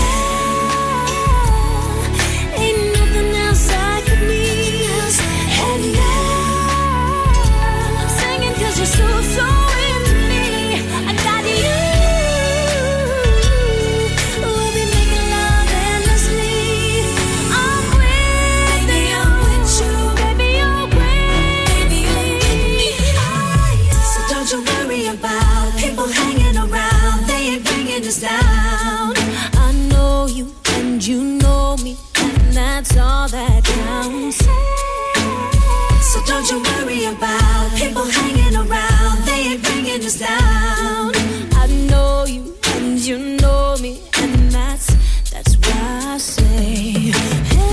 [SPEAKER 3] now, ain't nothing else I could need. And now, I'm singing 'cause you're so, so into me. I got you. We'll be making love endlessly. I'm with you. I'm with you. Baby, you're with me. So don't you worry about people hanging around. They ain't bringing us down. I know you and you know me, and that's all that counts. So don't you worry about people hanging around. They ain't bringing us down. I know you and you know me, and that's that's why I say, hey.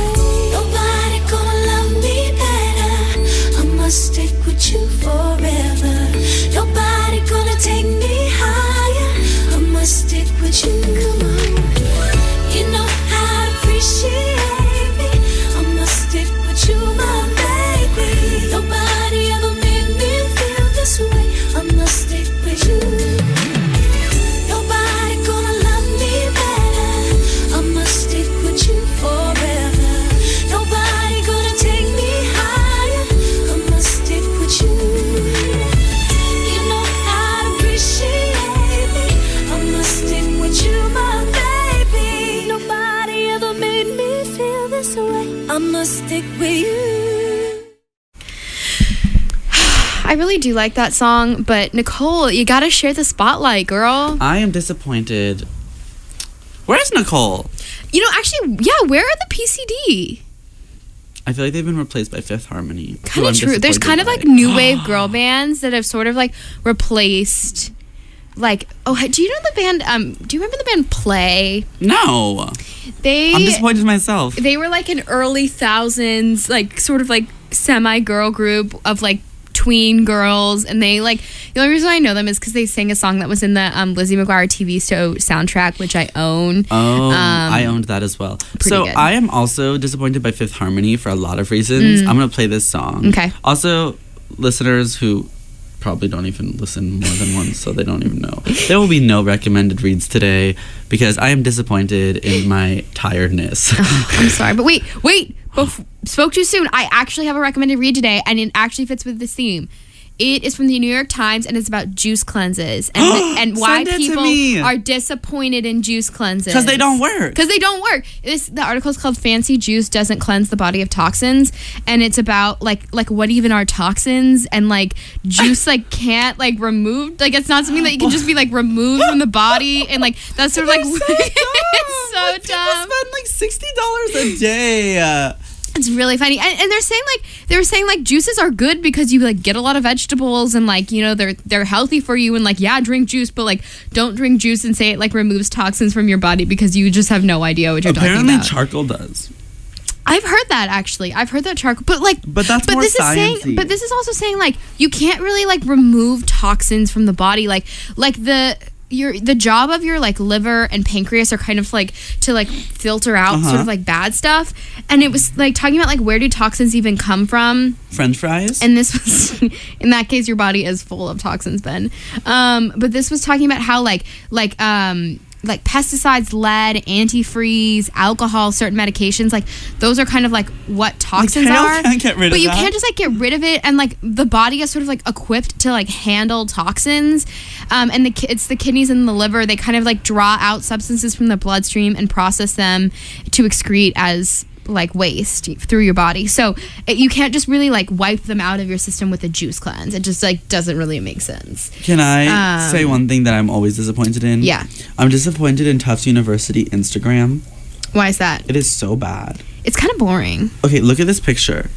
[SPEAKER 2] I really do like that song, but Nicole, you gotta share the spotlight, girl.
[SPEAKER 1] I am disappointed. Where's Nicole?
[SPEAKER 2] You know, actually, yeah, where are the P C D?
[SPEAKER 1] I feel like they've been replaced by Fifth Harmony. who
[SPEAKER 2] Kind
[SPEAKER 1] I'm
[SPEAKER 2] of true. There's
[SPEAKER 1] disappointed
[SPEAKER 2] kind of
[SPEAKER 1] by.
[SPEAKER 2] like new wave girl bands that have sort of like replaced, like, oh, do you know the band? Um, do you remember the band Play?
[SPEAKER 1] No.
[SPEAKER 2] They
[SPEAKER 1] I'm disappointed in myself.
[SPEAKER 2] they were like an early thousands, like sort of like semi girl group of like tween girls, and they like the only reason I know them is because they sang a song that was in the um, Lizzie McGuire T V show soundtrack, which I own.
[SPEAKER 1] Oh,
[SPEAKER 2] Um,
[SPEAKER 1] I owned that as well. So
[SPEAKER 2] good.
[SPEAKER 1] I am also disappointed by Fifth Harmony for a lot of reasons. I'm gonna play this song.
[SPEAKER 2] Mm. Okay.
[SPEAKER 1] Also, listeners who probably don't even listen more than once, so they don't even know. There will be no recommended reads today because I am disappointed in my tiredness.
[SPEAKER 2] I'm sorry, but wait, wait. Bef- spoke too soon. I actually have a recommended read today, and it actually fits with this theme. It is from the New York Times, and it's about juice cleanses and and why
[SPEAKER 1] Send it to
[SPEAKER 2] people
[SPEAKER 1] me.
[SPEAKER 2] are disappointed in juice cleanses
[SPEAKER 1] Because they don't work.
[SPEAKER 2] Because they don't work. This the article is called "Fancy Juice Doesn't Cleanse the Body of Toxins," and it's about like like what even are toxins, and like juice like can't like remove, like it's not something that you can just be like removed from the body, and like that's sort of like
[SPEAKER 1] They're so
[SPEAKER 2] it's so
[SPEAKER 1] Like,
[SPEAKER 2] dumb.
[SPEAKER 1] People spend like sixty dollars a day. Uh,
[SPEAKER 2] It's really funny, and, and they're saying like they were saying like juices are good because you like get a lot of vegetables, and like you know they're they're healthy for you, and like yeah, drink juice, but like don't drink juice and say it like removes toxins from your body because you just have no idea what you're
[SPEAKER 1] apparently,
[SPEAKER 2] talking about.
[SPEAKER 1] charcoal does.
[SPEAKER 2] I've heard that actually. I've heard that charcoal, but like,
[SPEAKER 1] But that's
[SPEAKER 2] but
[SPEAKER 1] more
[SPEAKER 2] this is saying,
[SPEAKER 1] sciencey.
[SPEAKER 2] but this is also saying like you can't really like remove toxins from the body, like like the. Your the job of your like liver and pancreas are kind of like to like filter out
[SPEAKER 1] Uh-huh.
[SPEAKER 2] sort of like bad stuff, and it was like talking about like where do toxins even come from.
[SPEAKER 1] French fries?
[SPEAKER 2] And this was, in that case, your body is full of toxins, Ben. Um, but this was talking about how, like, like, um, like pesticides, lead, antifreeze, alcohol, certain medications, like those are kind of like what toxins
[SPEAKER 1] kale
[SPEAKER 2] are.
[SPEAKER 1] can't get rid
[SPEAKER 2] but
[SPEAKER 1] of
[SPEAKER 2] you
[SPEAKER 1] that.
[SPEAKER 2] can't just like get rid of it, and like the body is sort of like equipped to like handle toxins. Um, and the ki- it's the kidneys and the liver. They kind of like draw out substances from the bloodstream and process them to excrete as like waste through your body. So it, you can't just really like wipe them out of your system with a juice cleanse. It just like doesn't really make sense.
[SPEAKER 1] Can I
[SPEAKER 2] Um,
[SPEAKER 1] say one thing that I'm always disappointed in?
[SPEAKER 2] Yeah.
[SPEAKER 1] I'm disappointed in Tufts University Instagram.
[SPEAKER 2] Why is that?
[SPEAKER 1] It is so bad.
[SPEAKER 2] It's kind of boring.
[SPEAKER 1] Okay, look at this picture.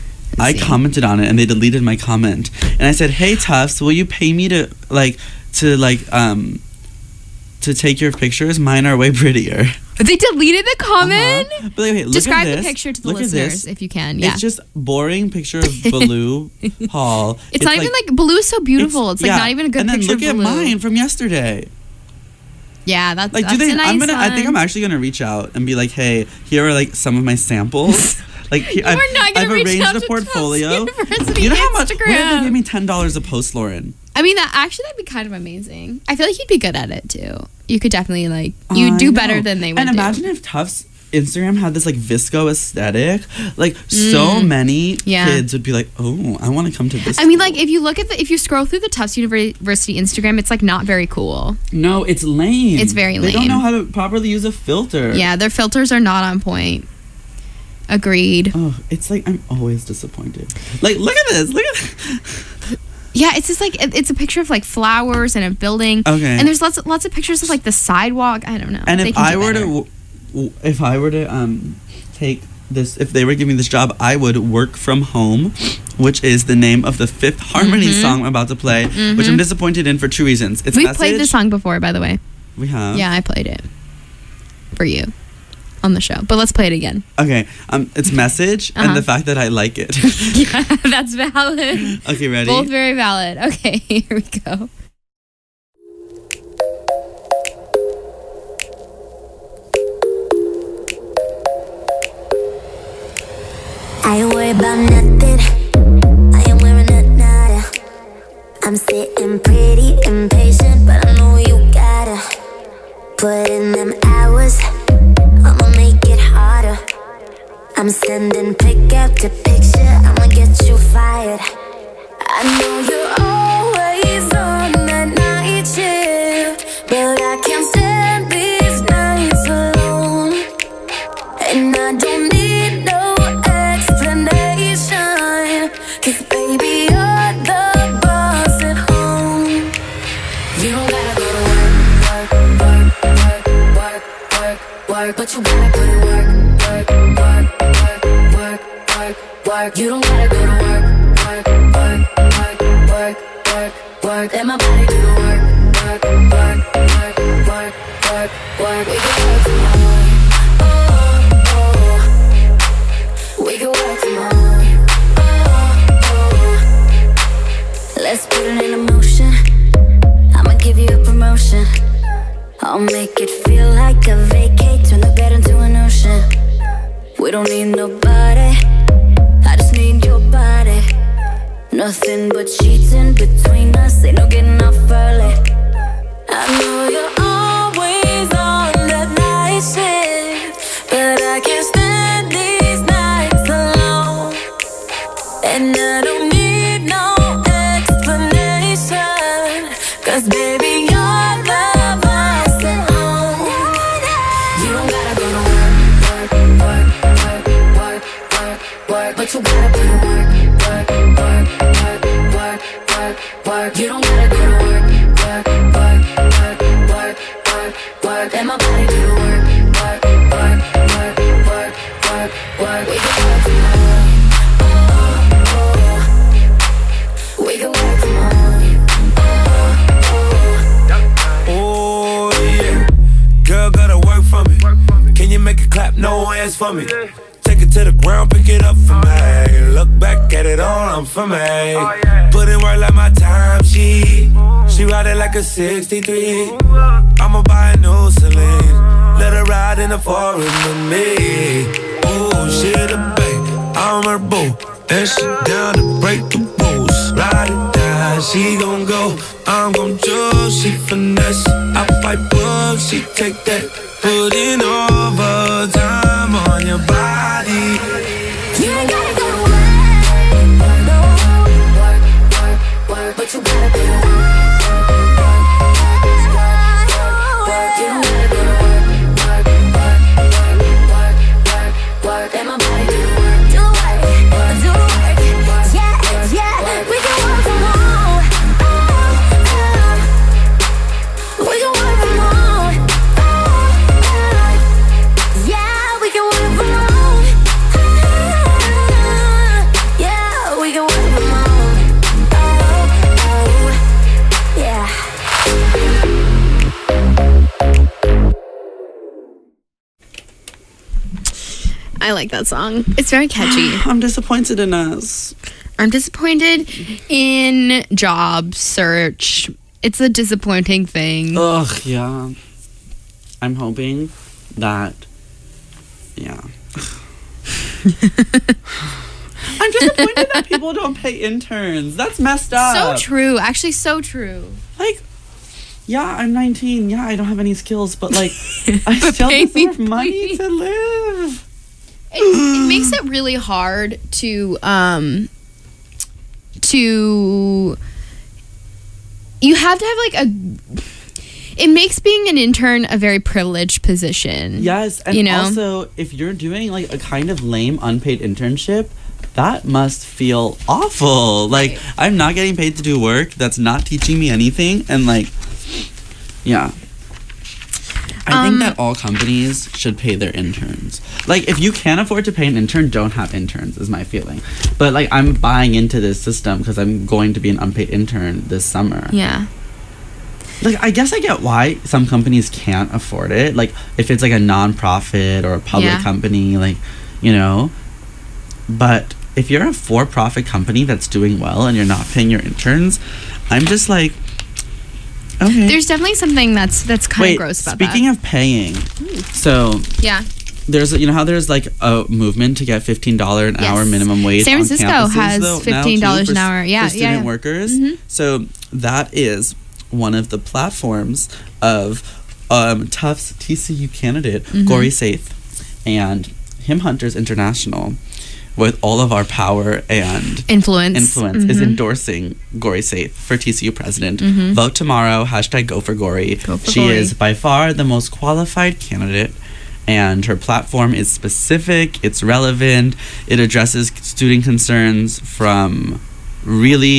[SPEAKER 1] I
[SPEAKER 2] see.
[SPEAKER 1] commented on it and they deleted my comment. And I said, "Hey Tufts, will you pay me to like to like um to take your pictures? Mine are way prettier."
[SPEAKER 2] They deleted the comment?
[SPEAKER 1] Uh-huh. But okay, look
[SPEAKER 2] Describe
[SPEAKER 1] at
[SPEAKER 2] the
[SPEAKER 1] this.
[SPEAKER 2] picture to the
[SPEAKER 1] Look at
[SPEAKER 2] listeners
[SPEAKER 1] this.
[SPEAKER 2] if you can. Yeah.
[SPEAKER 1] It's just boring picture of Baloo Hall.
[SPEAKER 2] It's, not even like Baloo's so beautiful. It's, like
[SPEAKER 1] yeah.
[SPEAKER 2] not even a good
[SPEAKER 1] and then
[SPEAKER 2] picture
[SPEAKER 1] look
[SPEAKER 2] of
[SPEAKER 1] at
[SPEAKER 2] Baloo.
[SPEAKER 1] mine from yesterday.
[SPEAKER 2] Yeah, that's
[SPEAKER 1] Like,
[SPEAKER 2] that's
[SPEAKER 1] do they?
[SPEAKER 2] a nice
[SPEAKER 1] I'm gonna. I think
[SPEAKER 2] one.
[SPEAKER 1] I'm actually gonna reach out and be like, "Hey, here are like some of my samples." Like, here,
[SPEAKER 2] You
[SPEAKER 1] I've,
[SPEAKER 2] are not gonna
[SPEAKER 1] I've
[SPEAKER 2] reach
[SPEAKER 1] arranged
[SPEAKER 2] out
[SPEAKER 1] a
[SPEAKER 2] to
[SPEAKER 1] portfolio.
[SPEAKER 2] Tufts University
[SPEAKER 1] You know how much?
[SPEAKER 2] Instagram.
[SPEAKER 1] What if they give me ten dollars a post, Lauren?
[SPEAKER 2] I mean, that actually that'd be kind of amazing. I feel like you'd be good at it too. You could definitely like you
[SPEAKER 1] I
[SPEAKER 2] do
[SPEAKER 1] know.
[SPEAKER 2] better than they would.
[SPEAKER 1] And
[SPEAKER 2] do.
[SPEAKER 1] imagine if Tufts Instagram had this like visco aesthetic. Like so many
[SPEAKER 2] Mm. Yeah.
[SPEAKER 1] kids would be like, "Oh, I want to come to this."
[SPEAKER 2] I mean,
[SPEAKER 1] school."
[SPEAKER 2] like if you look at the if you scroll through the Tufts University Instagram, it's like not very cool.
[SPEAKER 1] no, it's lame.
[SPEAKER 2] It's very
[SPEAKER 1] They don't
[SPEAKER 2] lame.
[SPEAKER 1] know how to properly use a filter.
[SPEAKER 2] Yeah, their filters are not on point. Agreed.
[SPEAKER 1] Oh, it's like I'm always disappointed. Like, look at this. Look at.
[SPEAKER 2] Yeah, it's just like it- it's a picture of like flowers and a building.
[SPEAKER 1] Okay.
[SPEAKER 2] And there's lots of, lots of pictures of like the sidewalk. I don't know.
[SPEAKER 1] And
[SPEAKER 2] They
[SPEAKER 1] if
[SPEAKER 2] can do
[SPEAKER 1] I were
[SPEAKER 2] better.
[SPEAKER 1] to, w- w- if I were to um take this, if they were giving me this job, I would work from home, which is the name of the Fifth Harmony song I'm about to play, which I'm disappointed in for two reasons. It's
[SPEAKER 2] We've
[SPEAKER 1] message.
[SPEAKER 2] played this song before, by the way.
[SPEAKER 1] We have.
[SPEAKER 2] Yeah, I played it for you on the show. But let's play it again.
[SPEAKER 1] Okay. Um, it's message
[SPEAKER 2] Uh-huh.
[SPEAKER 1] and the fact that I like it.
[SPEAKER 2] Yeah, that's valid.
[SPEAKER 1] Okay, ready?
[SPEAKER 2] Both very valid. Okay, here we go.
[SPEAKER 3] I ain't worried about nothing. I ain't wearing a nada. I'm sitting pretty impatient, but I know you gotta put in them hours. I'ma make it harder. I'm sending pick after picture. I'ma get you fired. I know you're always on that night shift, but I can't stand these nights alone. And I don't need no explanation, 'cause baby, you're the but you gotta put in work, work, work, work, work, work, work. You don't gotta go to work, work, work, work, work, work, work. Let my body do the work, work, work, work, work, work, work. We can work from home, oh, oh. We can work from home, oh, oh. Let's put it in motion. I'ma give you a promotion. I'll make it feel like a vacate. Turn the bed into an ocean. We don't need nobody, I just need your body. Nothing but sheets in between us, ain't no getting off early. I know you're always on the night shift, but I can't stand these nights alone. And I don't need no explanation, cause baby you're the boss at home. You don't gotta go to work, work, work, work, work, work, work, but you gotta put in work, work, work, work, work, work, work. You don't gotta go to work, work, work, work, work, work, work. Let my body do the work, work, work, work, work, work, work. We can work from home, oh, oh. We can work from home, oh,
[SPEAKER 4] Oh yeah, girl gotta work for me. Can you make it clap? No hands for me. Take it to the ground, pick it up for me. Look back at it all, I'm for me. Put in work like my time, she She ride it like a sixty-three. I'ma buy a new Celine. Let her ride in the foreign with me. Oh, she the babe, I'm her boo. And she down to break the rules. Ride it down, she gon' go, I'm gon' choose. She finesse, I fight bugs, she take that. Put in overtime on your body.
[SPEAKER 3] you ain't gotta go to work, no, work, work, work, but you gotta put in work, work, work, work. You don't gotta go to work, work, work, work, work, work, work. Let my body do the work, do the work, do the work. Yeah, yeah, we can work from home, oh, oh. We can work from home, oh, oh. Yeah, we can work from home, oh, yeah, we can work from home, oh, oh. Yeah.
[SPEAKER 2] I like that song. It's very catchy.
[SPEAKER 1] I'm disappointed in us.
[SPEAKER 2] I'm disappointed in job search. It's a disappointing thing.
[SPEAKER 1] Ugh, yeah. I'm hoping that, yeah. I'm disappointed that people don't pay interns. That's messed
[SPEAKER 2] So
[SPEAKER 1] up.
[SPEAKER 2] true. Actually, so true.
[SPEAKER 1] Like, yeah, I'm nineteen. Yeah, I don't have any skills, but like, I
[SPEAKER 2] But
[SPEAKER 1] still
[SPEAKER 2] pay me,
[SPEAKER 1] deserve money
[SPEAKER 2] please.
[SPEAKER 1] to live.
[SPEAKER 2] It, it makes it really hard to um to you have to have like a it makes being an intern a very privileged position.
[SPEAKER 1] Yes, and
[SPEAKER 2] you know?
[SPEAKER 1] also if you're doing like a kind of lame unpaid internship, that must feel awful. Like,
[SPEAKER 2] Right.
[SPEAKER 1] I'm not getting paid to do work that's not teaching me anything, and like, yeah. I
[SPEAKER 2] Um,
[SPEAKER 1] think that all companies should pay their interns. Like, if you can't afford to pay an intern, don't have interns, is my feeling. But, like, I'm buying into this system because I'm going to be an unpaid intern this summer.
[SPEAKER 2] Yeah.
[SPEAKER 1] Like, I guess I get why some companies can't afford it. Like, if it's, like, a non-profit or a public
[SPEAKER 2] Yeah.
[SPEAKER 1] company, like, you know. But if you're a for-profit company that's doing well and you're not paying your interns, I'm just like, okay.
[SPEAKER 2] There's definitely something that's that's kind
[SPEAKER 1] Wait,
[SPEAKER 2] of gross about
[SPEAKER 1] speaking
[SPEAKER 2] that.
[SPEAKER 1] of paying, so
[SPEAKER 2] Yeah.
[SPEAKER 1] there's, you know how there's like a movement to get fifteen dollars an
[SPEAKER 2] Yes.
[SPEAKER 1] hour minimum wage
[SPEAKER 2] San
[SPEAKER 1] on
[SPEAKER 2] Francisco
[SPEAKER 1] campuses,
[SPEAKER 2] has
[SPEAKER 1] though, now,
[SPEAKER 2] fifteen dollars
[SPEAKER 1] too,
[SPEAKER 2] an
[SPEAKER 1] for s-
[SPEAKER 2] hour. Yeah,
[SPEAKER 1] for
[SPEAKER 2] yeah,
[SPEAKER 1] student
[SPEAKER 2] yeah.
[SPEAKER 1] workers.
[SPEAKER 2] Mhm.
[SPEAKER 1] So that is one of the platforms of um, Tufts T C U candidate
[SPEAKER 2] Mm-hmm.
[SPEAKER 1] Gory Saith and Him Hunters International, with all of our power and
[SPEAKER 2] Influence.
[SPEAKER 1] influence, is
[SPEAKER 2] Mhm.
[SPEAKER 1] endorsing Gory Saith for T C U president.
[SPEAKER 2] Mhm.
[SPEAKER 1] Vote tomorrow, hashtag go for Gory.
[SPEAKER 2] Go for
[SPEAKER 1] she
[SPEAKER 2] Gory.
[SPEAKER 1] is by far the most qualified candidate, and her platform is specific, it's relevant, it addresses student concerns from really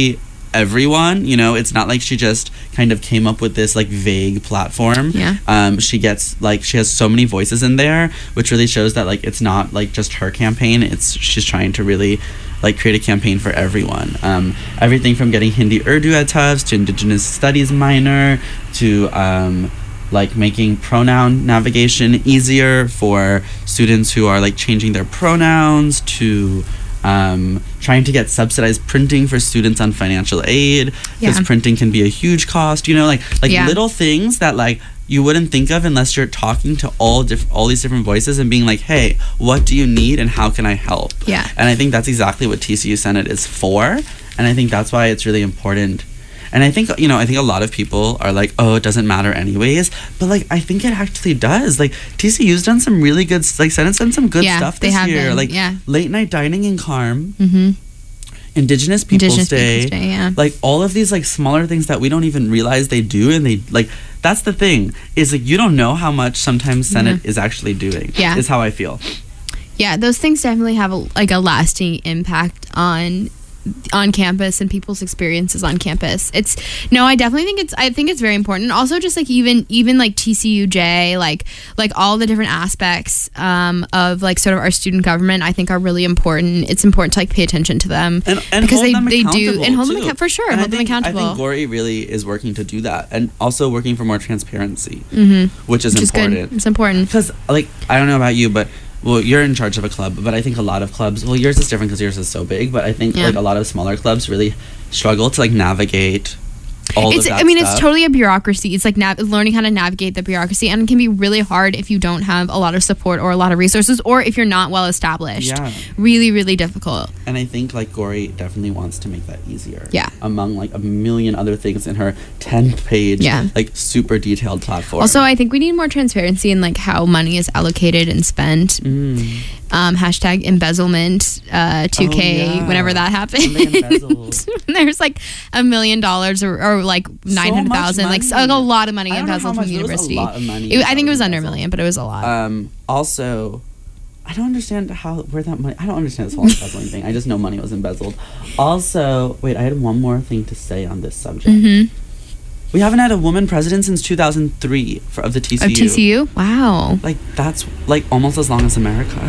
[SPEAKER 1] everyone. You know, it's not like she just kind of came up with this like vague platform.
[SPEAKER 2] Yeah.
[SPEAKER 1] Um, she gets like she has so many voices in there, which really shows that like it's not like just her campaign. It's she's trying to really like create a campaign for everyone. Um, everything from getting Hindi Urdu at Tufts to Indigenous Studies minor to um, like making pronoun navigation easier for students who are like changing their pronouns to um, trying to get subsidized printing for students on financial aid because
[SPEAKER 2] Yeah.
[SPEAKER 1] printing can be a huge cost. You know, like like
[SPEAKER 2] Yeah.
[SPEAKER 1] little things that like you wouldn't think of unless you're talking to all diff- all these different voices and being like, hey, what do you need and how can I help?
[SPEAKER 2] Yeah.
[SPEAKER 1] And I think that's exactly what T C U Senate is for. And I think that's why it's really important. And I think, you know, I think a lot of people are like, oh, it doesn't matter anyways. But, like, I think it actually does. Like, T C U's done some really good, like, Senate's done some good
[SPEAKER 2] Yeah,
[SPEAKER 1] stuff
[SPEAKER 2] they
[SPEAKER 1] this
[SPEAKER 2] have
[SPEAKER 1] year.
[SPEAKER 2] been,
[SPEAKER 1] Like,
[SPEAKER 2] yeah.
[SPEAKER 1] late night dining in Carm,
[SPEAKER 2] Mm-hmm.
[SPEAKER 1] Indigenous Peoples
[SPEAKER 2] Indigenous
[SPEAKER 1] Day.
[SPEAKER 2] Peoples Day, yeah.
[SPEAKER 1] Like, all of these, like, smaller things that we don't even realize they do. And they, like, that's the thing. Is, like, you don't know how much sometimes Senate is actually doing.
[SPEAKER 2] Yeah.
[SPEAKER 1] Is how I feel.
[SPEAKER 2] Yeah, those things definitely have a, like a lasting impact on on campus and people's experiences on campus. It's no, I definitely think it's I think it's very important. Also, just like even even like T C U J, like like all the different aspects um, of like sort of our student government, I think are really important. It's important to like pay attention to them
[SPEAKER 1] And, and
[SPEAKER 2] because
[SPEAKER 1] hold
[SPEAKER 2] they
[SPEAKER 1] them
[SPEAKER 2] they do
[SPEAKER 1] accountable,
[SPEAKER 2] and hold them
[SPEAKER 1] too.
[SPEAKER 2] account for sure.
[SPEAKER 1] And I
[SPEAKER 2] hold them
[SPEAKER 1] think-
[SPEAKER 2] accountable.
[SPEAKER 1] I think Gori really is working to do that, and also working for more transparency, mm-hmm. which is
[SPEAKER 2] Which is
[SPEAKER 1] important.
[SPEAKER 2] good. It's important.
[SPEAKER 1] Because, like, I don't know about you, but well, you're in charge of a club, but I think a lot of clubs. Well, yours is different because yours is so big, but I think
[SPEAKER 2] Yeah.
[SPEAKER 1] like a lot of smaller clubs really struggle to like navigate all
[SPEAKER 2] It's,
[SPEAKER 1] of that
[SPEAKER 2] I mean,
[SPEAKER 1] stuff.
[SPEAKER 2] it's totally a bureaucracy. It's like nav- learning how to navigate the bureaucracy, and it can be really hard if you don't have a lot of support or a lot of resources, or if you're not well established.
[SPEAKER 1] Yeah.
[SPEAKER 2] Really, really difficult.
[SPEAKER 1] And I think like Gori definitely wants to make that easier.
[SPEAKER 2] Yeah.
[SPEAKER 1] Among like a million other things in her ten page,
[SPEAKER 2] Yeah.
[SPEAKER 1] like super detailed platform.
[SPEAKER 2] Also, I think we need more transparency in like how money is allocated and spent.
[SPEAKER 1] Mm.
[SPEAKER 2] Um, hashtag embezzlement uh, two K
[SPEAKER 1] Oh, yeah.
[SPEAKER 2] whenever that happened.
[SPEAKER 1] When they embezzled.
[SPEAKER 2] There's like a million dollars or, or like nine hundred thousand, like,
[SPEAKER 1] money.
[SPEAKER 2] so, like a lot of money
[SPEAKER 1] I don't know
[SPEAKER 2] embezzled
[SPEAKER 1] how
[SPEAKER 2] from the
[SPEAKER 1] much, there was a
[SPEAKER 2] university.
[SPEAKER 1] lot of money
[SPEAKER 2] It- I think it
[SPEAKER 1] that
[SPEAKER 2] was
[SPEAKER 1] was
[SPEAKER 2] under a
[SPEAKER 1] embezzled.
[SPEAKER 2] million, but it was a lot.
[SPEAKER 1] Um, also, I don't understand how where that money. I don't understand this whole embezzling thing. I just know money was embezzled. Also, wait, I had one more thing to say on this subject.
[SPEAKER 2] Mm-hmm.
[SPEAKER 1] We haven't had a woman president since two thousand three for of the T C U.
[SPEAKER 2] Of T C U? Wow.
[SPEAKER 1] Like that's like almost as long as America.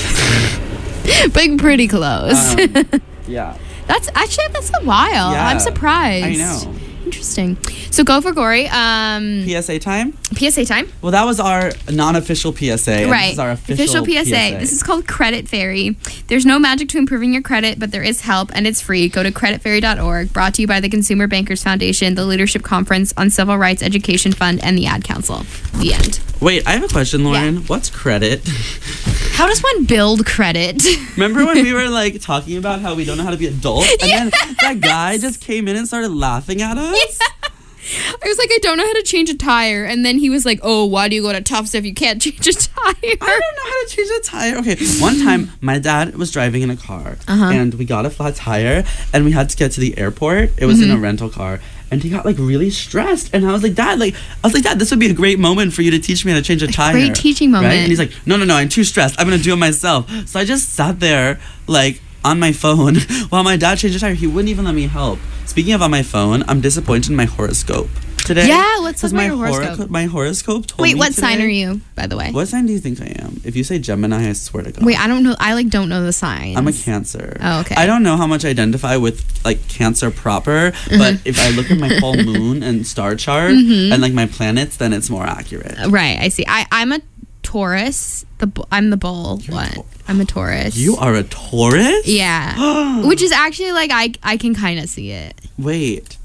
[SPEAKER 2] Like pretty close.
[SPEAKER 1] Um, yeah.
[SPEAKER 2] That's actually that's a while.
[SPEAKER 1] Yeah,
[SPEAKER 2] I'm surprised.
[SPEAKER 1] I know.
[SPEAKER 2] Interesting. So go for Gori. Um,
[SPEAKER 1] P S A time.
[SPEAKER 2] P S A time.
[SPEAKER 1] Well, that was our non-official P S A. And
[SPEAKER 2] Right.
[SPEAKER 1] This is our official,
[SPEAKER 2] P S A. This is called Credit Fairy. There's no magic to improving your credit, but there is help, and it's free. Go to credit fairy dot org. Brought to you by the Consumer Bankers Foundation, the Leadership Conference on Civil Rights Education Fund, and the Ad Council. The end.
[SPEAKER 1] Wait, I have a question, Lauren.
[SPEAKER 2] Yeah.
[SPEAKER 1] What's credit?
[SPEAKER 2] How does one build credit?
[SPEAKER 1] Remember when we were like talking about how we don't know how to be adults, and then that guy just came in and started laughing at us?
[SPEAKER 2] I was like, I don't know how to change a tire, and then he was like, "Oh, why do you go to Tufts if you can't change a tire?"
[SPEAKER 1] I don't know how to change a tire. Okay, one time my dad was driving in a car
[SPEAKER 2] Uh-huh.
[SPEAKER 1] and we got a flat tire and we had to get to the airport. It was in a rental car and he got like really stressed and I was like, Dad, like I was like, Dad, this would be a great moment for you to teach me how to change a tire.
[SPEAKER 2] great teaching moment.
[SPEAKER 1] Right? And he's like, No, no, no, I'm too stressed. I'm gonna do it myself. So I just sat there like on my phone while my dad changed a tire. He wouldn't even let me help. Speaking of on my phone, I'm disappointed in my horoscope today.
[SPEAKER 2] Yeah, let's talk
[SPEAKER 1] 'Cause
[SPEAKER 2] about
[SPEAKER 1] my
[SPEAKER 2] your horoscope.
[SPEAKER 1] horo- my horoscope told
[SPEAKER 2] Wait,
[SPEAKER 1] me
[SPEAKER 2] what sign
[SPEAKER 1] today-
[SPEAKER 2] are you, by the way?
[SPEAKER 1] What sign do you think I am? If you say Gemini, I swear to God.
[SPEAKER 2] Wait, I don't know. I like don't know the signs.
[SPEAKER 1] I'm a Cancer.
[SPEAKER 2] Oh, okay.
[SPEAKER 1] I don't know how much I identify with like Cancer proper,
[SPEAKER 2] Mm-hmm.
[SPEAKER 1] but if I look at my whole moon and star chart
[SPEAKER 2] Mm-hmm.
[SPEAKER 1] and like my planets, then it's more accurate.
[SPEAKER 2] Right, I see. I I'm a Taurus. The bu- I'm the bull.
[SPEAKER 1] You're a
[SPEAKER 2] What?
[SPEAKER 1] Tau-
[SPEAKER 2] I'm a Taurus.
[SPEAKER 1] You are a Taurus?
[SPEAKER 2] Yeah. Which is actually like I I can kind of see it.
[SPEAKER 1] Wait.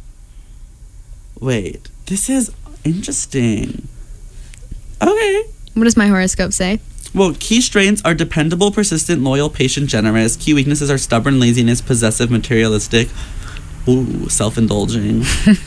[SPEAKER 1] Wait. This is interesting. Okay.
[SPEAKER 2] What does my horoscope say?
[SPEAKER 1] Well, key strengths are dependable, persistent, loyal, patient, generous. Key weaknesses are stubborn, laziness, possessive, materialistic. Ooh, self-indulging.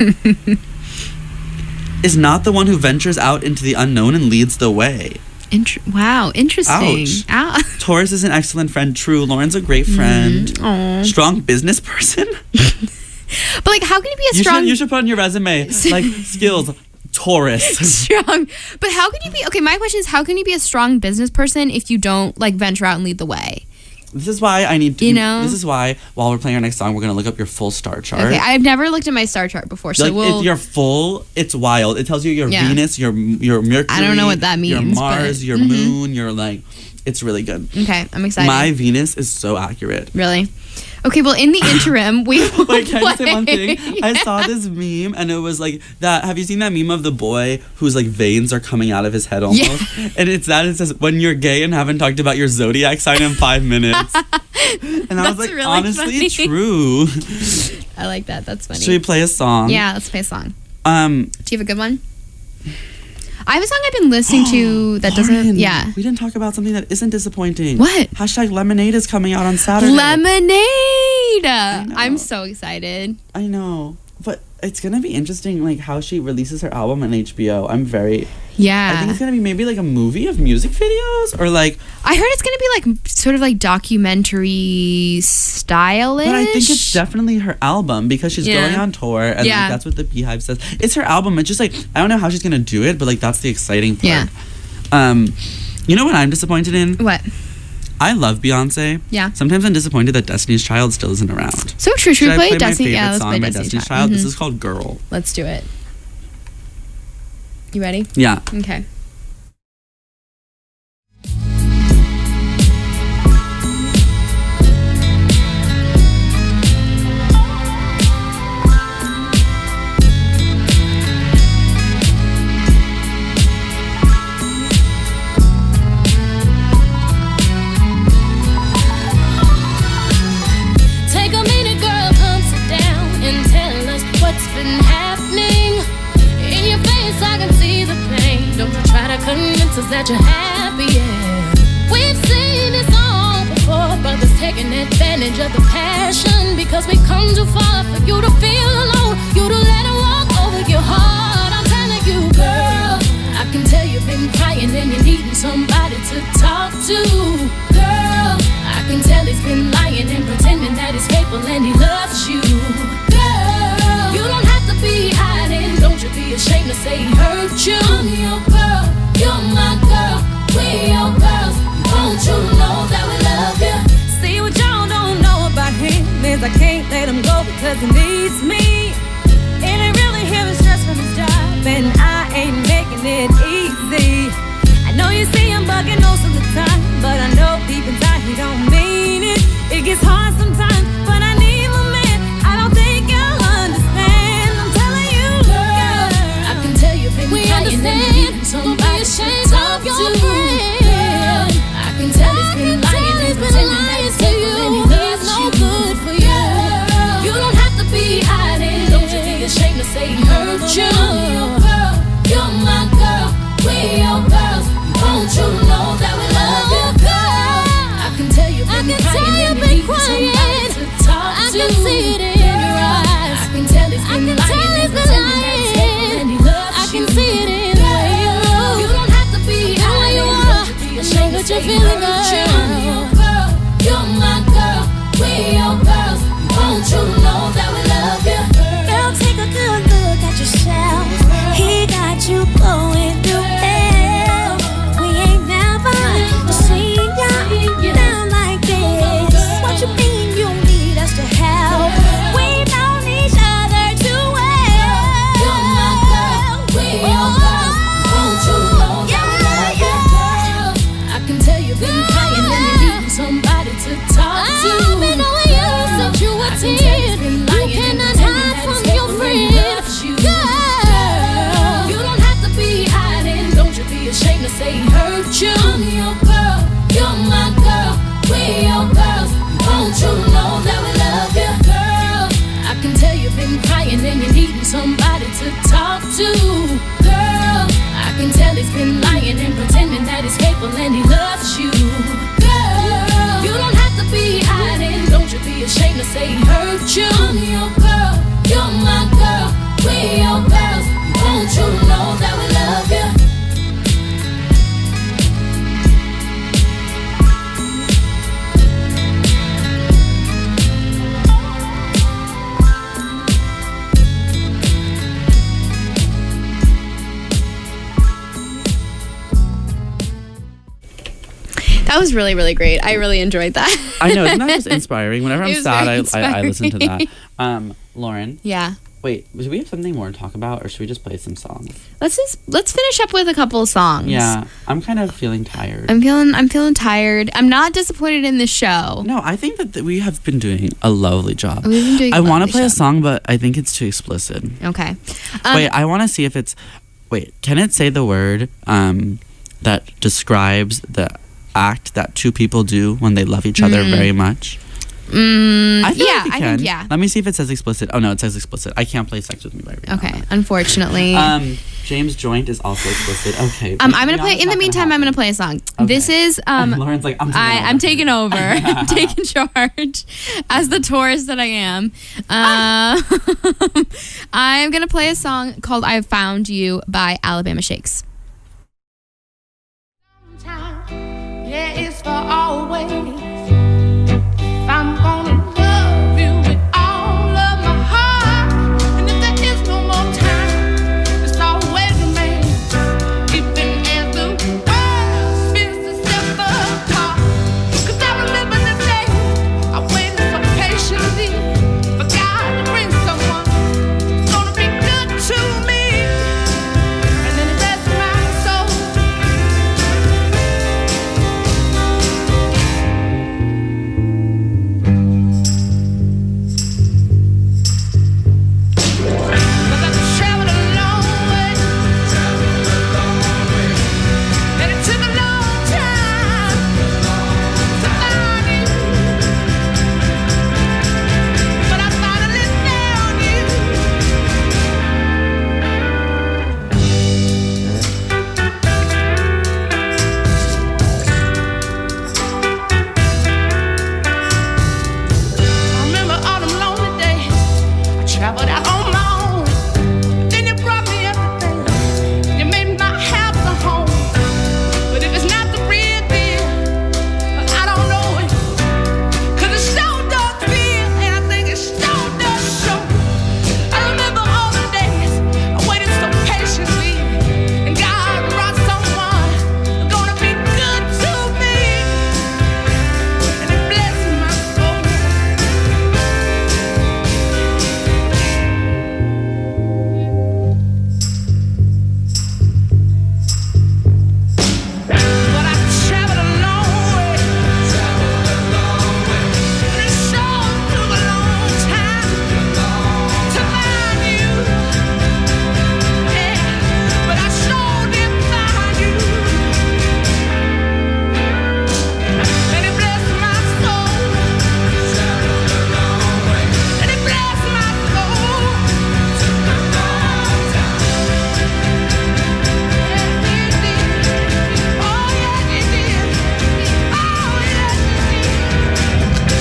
[SPEAKER 1] Is not the one who ventures out into the unknown and leads the way.
[SPEAKER 2] Int- wow, interesting.
[SPEAKER 1] Ouch.
[SPEAKER 2] Ow.
[SPEAKER 1] Taurus is an excellent friend. True. Lauren's a great friend.
[SPEAKER 2] Aw.
[SPEAKER 1] Strong business person.
[SPEAKER 2] But like, how can you be a
[SPEAKER 1] You
[SPEAKER 2] strong?
[SPEAKER 1] should, you should put on your resume like skills. Taurus.
[SPEAKER 2] strong. But how can you be? Okay, my question is, how can you be a strong business person if you don't like venture out and lead the way?
[SPEAKER 1] This is why I need to.
[SPEAKER 2] You know?
[SPEAKER 1] This is why while we're playing our next song, we're gonna look up your full star chart.
[SPEAKER 2] Okay, I've never looked at my star chart before, so
[SPEAKER 1] like
[SPEAKER 2] we'll.
[SPEAKER 1] if you're full, it's wild. It tells you your
[SPEAKER 2] Yeah.
[SPEAKER 1] Venus, your your Mercury.
[SPEAKER 2] I don't know what that
[SPEAKER 1] Your
[SPEAKER 2] means,
[SPEAKER 1] Mars,
[SPEAKER 2] but-
[SPEAKER 1] your
[SPEAKER 2] Mhm.
[SPEAKER 1] moon. Your like, it's really good.
[SPEAKER 2] Okay, I'm excited.
[SPEAKER 1] My Venus is so accurate.
[SPEAKER 2] Really? Okay, well, in the interim, we will
[SPEAKER 1] Wait, can I say one thing?
[SPEAKER 2] play-
[SPEAKER 1] I saw this meme and it was like that. Have you seen that meme of the boy whose like veins are coming out of his head almost?
[SPEAKER 2] Yeah.
[SPEAKER 1] And it's that it says, when you're gay and haven't talked about your zodiac sign in five minutes. And I was
[SPEAKER 2] That's
[SPEAKER 1] like,
[SPEAKER 2] really
[SPEAKER 1] honestly,
[SPEAKER 2] funny.
[SPEAKER 1] true.
[SPEAKER 2] I like that. That's funny.
[SPEAKER 1] Should we play a song?
[SPEAKER 2] Yeah, let's play a song.
[SPEAKER 1] Um,
[SPEAKER 2] Do you have a good one? I have a song I've been listening to that doesn't.
[SPEAKER 1] Lauren,
[SPEAKER 2] Yeah.
[SPEAKER 1] We didn't talk about something that isn't disappointing.
[SPEAKER 2] What?
[SPEAKER 1] Hashtag Lemonade is coming out on Saturday.
[SPEAKER 2] Lemonade.
[SPEAKER 1] know.
[SPEAKER 2] I'm so excited.
[SPEAKER 1] I know. But it's going to be interesting, like, how she releases her album on H B O. I'm very...
[SPEAKER 2] Yeah.
[SPEAKER 1] I think it's going to be maybe, like, a movie of music videos? Or, like...
[SPEAKER 2] I heard it's gonna be like sort of like documentary stylish.
[SPEAKER 1] But I think it's definitely her album because she's
[SPEAKER 2] Yeah.
[SPEAKER 1] going on tour. And,
[SPEAKER 2] Yeah.
[SPEAKER 1] like, that's what the Beehive says. It's her album. It's just, like, I don't know how she's going to do it, but, like, that's the exciting part.
[SPEAKER 2] Yeah.
[SPEAKER 1] Um, you know what I'm disappointed in?
[SPEAKER 2] What?
[SPEAKER 1] I love Beyonce.
[SPEAKER 2] Yeah.
[SPEAKER 1] Sometimes I'm disappointed that Destiny's Child still isn't around.
[SPEAKER 2] So true. Should,
[SPEAKER 1] Should
[SPEAKER 2] we
[SPEAKER 1] I
[SPEAKER 2] play,
[SPEAKER 1] play
[SPEAKER 2] Destiny?
[SPEAKER 1] my favorite
[SPEAKER 2] Yeah, let's
[SPEAKER 1] song
[SPEAKER 2] play
[SPEAKER 1] by
[SPEAKER 2] Destiny's,
[SPEAKER 1] Destiny's
[SPEAKER 2] Child.
[SPEAKER 1] Child? This
[SPEAKER 2] Mhm.
[SPEAKER 1] is called Girl.
[SPEAKER 2] Let's do it. You ready?
[SPEAKER 1] Yeah.
[SPEAKER 2] Okay.
[SPEAKER 3] Take a minute, girl, come sit down and tell us what's been happening. In your face, I can see the pain. Don't you try to convince us that you're happy, yeah. We've seen this all before, brothers taking advantage of the passion. Because we come too far for you to feel alone, you to let it walk over your heart. I'm telling you, girl, I can tell you've been crying and you're needing somebody to talk to. Girl, I can tell he's been lying and pretending that he's faithful and he loves you. Girl, you don't have to be hiding. Don't you be ashamed to say he hurt you. I'm your girl, you're my girl, we your girls. Won't you know that we love you?
[SPEAKER 5] See what y'all don't know about him is I can't let him go because he needs me. It ain't really him, it's stress from his job, and I ain't making it easy. I know you see him bugging most of the time, but I know deep inside he don't mean it. It gets hard sometimes, but I need my man. I don't think you'll understand. I'm telling you, girl,
[SPEAKER 3] I can tell you've been
[SPEAKER 5] we
[SPEAKER 3] crying and
[SPEAKER 5] understand.
[SPEAKER 3] you're needing
[SPEAKER 5] Don't be
[SPEAKER 3] somebody to
[SPEAKER 5] ashamed
[SPEAKER 3] talk
[SPEAKER 5] of your
[SPEAKER 3] to.
[SPEAKER 5] friend.
[SPEAKER 3] Girl, I can tell he's
[SPEAKER 5] I
[SPEAKER 3] been
[SPEAKER 5] can tell
[SPEAKER 3] lying and
[SPEAKER 5] he's been
[SPEAKER 3] pretending that
[SPEAKER 5] lying
[SPEAKER 3] he's
[SPEAKER 5] to
[SPEAKER 3] faithful
[SPEAKER 5] you.
[SPEAKER 3] and he
[SPEAKER 5] He's
[SPEAKER 3] loves
[SPEAKER 5] no
[SPEAKER 3] you.
[SPEAKER 5] good for you.
[SPEAKER 3] Girl, you don't have to be hiding. Don't you be ashamed to say he hurt you. I'm your girl, you're my girl, we your girls. Won't you know that we love you, girl? I can tell you've
[SPEAKER 5] I
[SPEAKER 3] been
[SPEAKER 5] can tell
[SPEAKER 3] crying
[SPEAKER 5] you've
[SPEAKER 3] and
[SPEAKER 5] been
[SPEAKER 3] you need somebody
[SPEAKER 5] crying.
[SPEAKER 3] to talk
[SPEAKER 5] I
[SPEAKER 3] to.
[SPEAKER 5] can see it in your eyes.
[SPEAKER 3] I can tell he's
[SPEAKER 5] I
[SPEAKER 3] been
[SPEAKER 5] can
[SPEAKER 3] lying
[SPEAKER 5] tell
[SPEAKER 3] and
[SPEAKER 5] he's been
[SPEAKER 3] pretending that he's faithful and he loves
[SPEAKER 5] I
[SPEAKER 3] you.
[SPEAKER 5] can see it in the way you look.
[SPEAKER 3] You don't have to be
[SPEAKER 5] The way
[SPEAKER 3] hiding.
[SPEAKER 5] you
[SPEAKER 3] Don't
[SPEAKER 5] are.
[SPEAKER 3] you be
[SPEAKER 5] I know
[SPEAKER 3] ashamed to
[SPEAKER 5] that
[SPEAKER 3] say
[SPEAKER 5] you're
[SPEAKER 3] he
[SPEAKER 5] feeling
[SPEAKER 3] hurt you.
[SPEAKER 5] good.
[SPEAKER 3] I'm your girl, you're my girl, we your girls. Won't you know that we love you?
[SPEAKER 5] Girl, take a good look at yourself. He got you going through hell. We ain't never seen ya down like this. What you mean you need us to help? We've known each other too well.
[SPEAKER 3] You're my girl, we your girls. Won't you know that we love you, girl? I can tell you've been crying and you're needing somebody to talk to.
[SPEAKER 5] I've been knowing you since you were
[SPEAKER 3] I can tell he's
[SPEAKER 5] ten.
[SPEAKER 3] been
[SPEAKER 5] You
[SPEAKER 3] lying and
[SPEAKER 5] cannot
[SPEAKER 3] pretending
[SPEAKER 5] hide
[SPEAKER 3] that
[SPEAKER 5] from
[SPEAKER 3] he's
[SPEAKER 5] your
[SPEAKER 3] faithful and he
[SPEAKER 5] friend.
[SPEAKER 3] loves you.
[SPEAKER 5] Girl,
[SPEAKER 3] You don't have to be hiding. Don't you be ashamed to say he hurt you. I'm your girl, you're my girl, we your girls. Won't you know that we love you, girl? I can tell you've been crying and you're needing somebody to talk to. Girl, I can tell he's been lying and pretending that he's faithful and he loves you. Girl, you don't have to be hiding. Don't you be ashamed to say he hurt you. I'm your girl, you're my girl, we your girls. Won't you know that we love you?
[SPEAKER 2] That That was really, really great. I really enjoyed that.
[SPEAKER 1] I know, isn't that just inspiring? Whenever
[SPEAKER 2] It
[SPEAKER 1] I'm
[SPEAKER 2] was
[SPEAKER 1] sad,
[SPEAKER 2] very
[SPEAKER 1] I, I I listen to that.
[SPEAKER 2] inspiring.
[SPEAKER 1] Um, Lauren,
[SPEAKER 2] Yeah.
[SPEAKER 1] wait, do we have something more to talk about, or should we just play some songs?
[SPEAKER 2] Let's just let's finish up with a couple of songs.
[SPEAKER 1] Yeah, I'm kind of feeling tired.
[SPEAKER 2] I'm feeling I'm feeling tired. I'm not disappointed in the show.
[SPEAKER 1] no, I think that th- we have been doing a lovely job.
[SPEAKER 2] We've been doing a
[SPEAKER 1] I want to
[SPEAKER 2] lovely
[SPEAKER 1] play a
[SPEAKER 2] job.
[SPEAKER 1] song, but I think it's too explicit.
[SPEAKER 2] Okay. Um,
[SPEAKER 1] Wait, I want to see if it's. Wait, can it say the word um, that describes the act that two people do when they love each other very much?
[SPEAKER 2] mm,
[SPEAKER 1] I feel
[SPEAKER 2] yeah,
[SPEAKER 1] like it
[SPEAKER 2] I
[SPEAKER 1] can.
[SPEAKER 2] think yeah.
[SPEAKER 1] Let me see if it says explicit. Oh no, it says explicit. I can't play "Sex with Me" by Rihanna.
[SPEAKER 2] Okay. Unfortunately.
[SPEAKER 1] Um, James Joint is also explicit. Okay.
[SPEAKER 2] Um, I'm gonna play.
[SPEAKER 1] Rihanna's
[SPEAKER 2] In the
[SPEAKER 1] not
[SPEAKER 2] meantime, I'm gonna
[SPEAKER 1] happen.
[SPEAKER 2] play a song.
[SPEAKER 1] Okay.
[SPEAKER 2] This is um.
[SPEAKER 1] Lauren's like, I'm taking
[SPEAKER 2] I,
[SPEAKER 1] over.
[SPEAKER 2] I'm taking over, I'm taking charge as the Taurus that I am. Uh, I'm gonna play a song called "I Found You" by Alabama Shakes.
[SPEAKER 6] Yeah, it's for always. If I'm gonna love you with all of my heart, and if there is no more time, it's always remain. Even as the world spins itself apart. 'Cause I remember the day I waited so patiently for God to bring someone who's gonna be good to me. And then it blessed my soul. But I traveled a long way. And it took a long time to find you. But I finally found you. I remember all them lonely days. I traveled out on my own. Then you brought me everything. You made my house a home. But if it's not the real deal, I don't know it. 'Cause it sure does feel, and I think it sure does show. I remember all the days I waited so patiently, and God brought someone who's gonna be good to me. And it blessed my soul. But I traveled a long way. And it sure took a long time to find you. Yeah, but I sure did find you. And it blessed my soul. And it blessed my soul. Oh, yeah, it did. Oh, yeah, it did.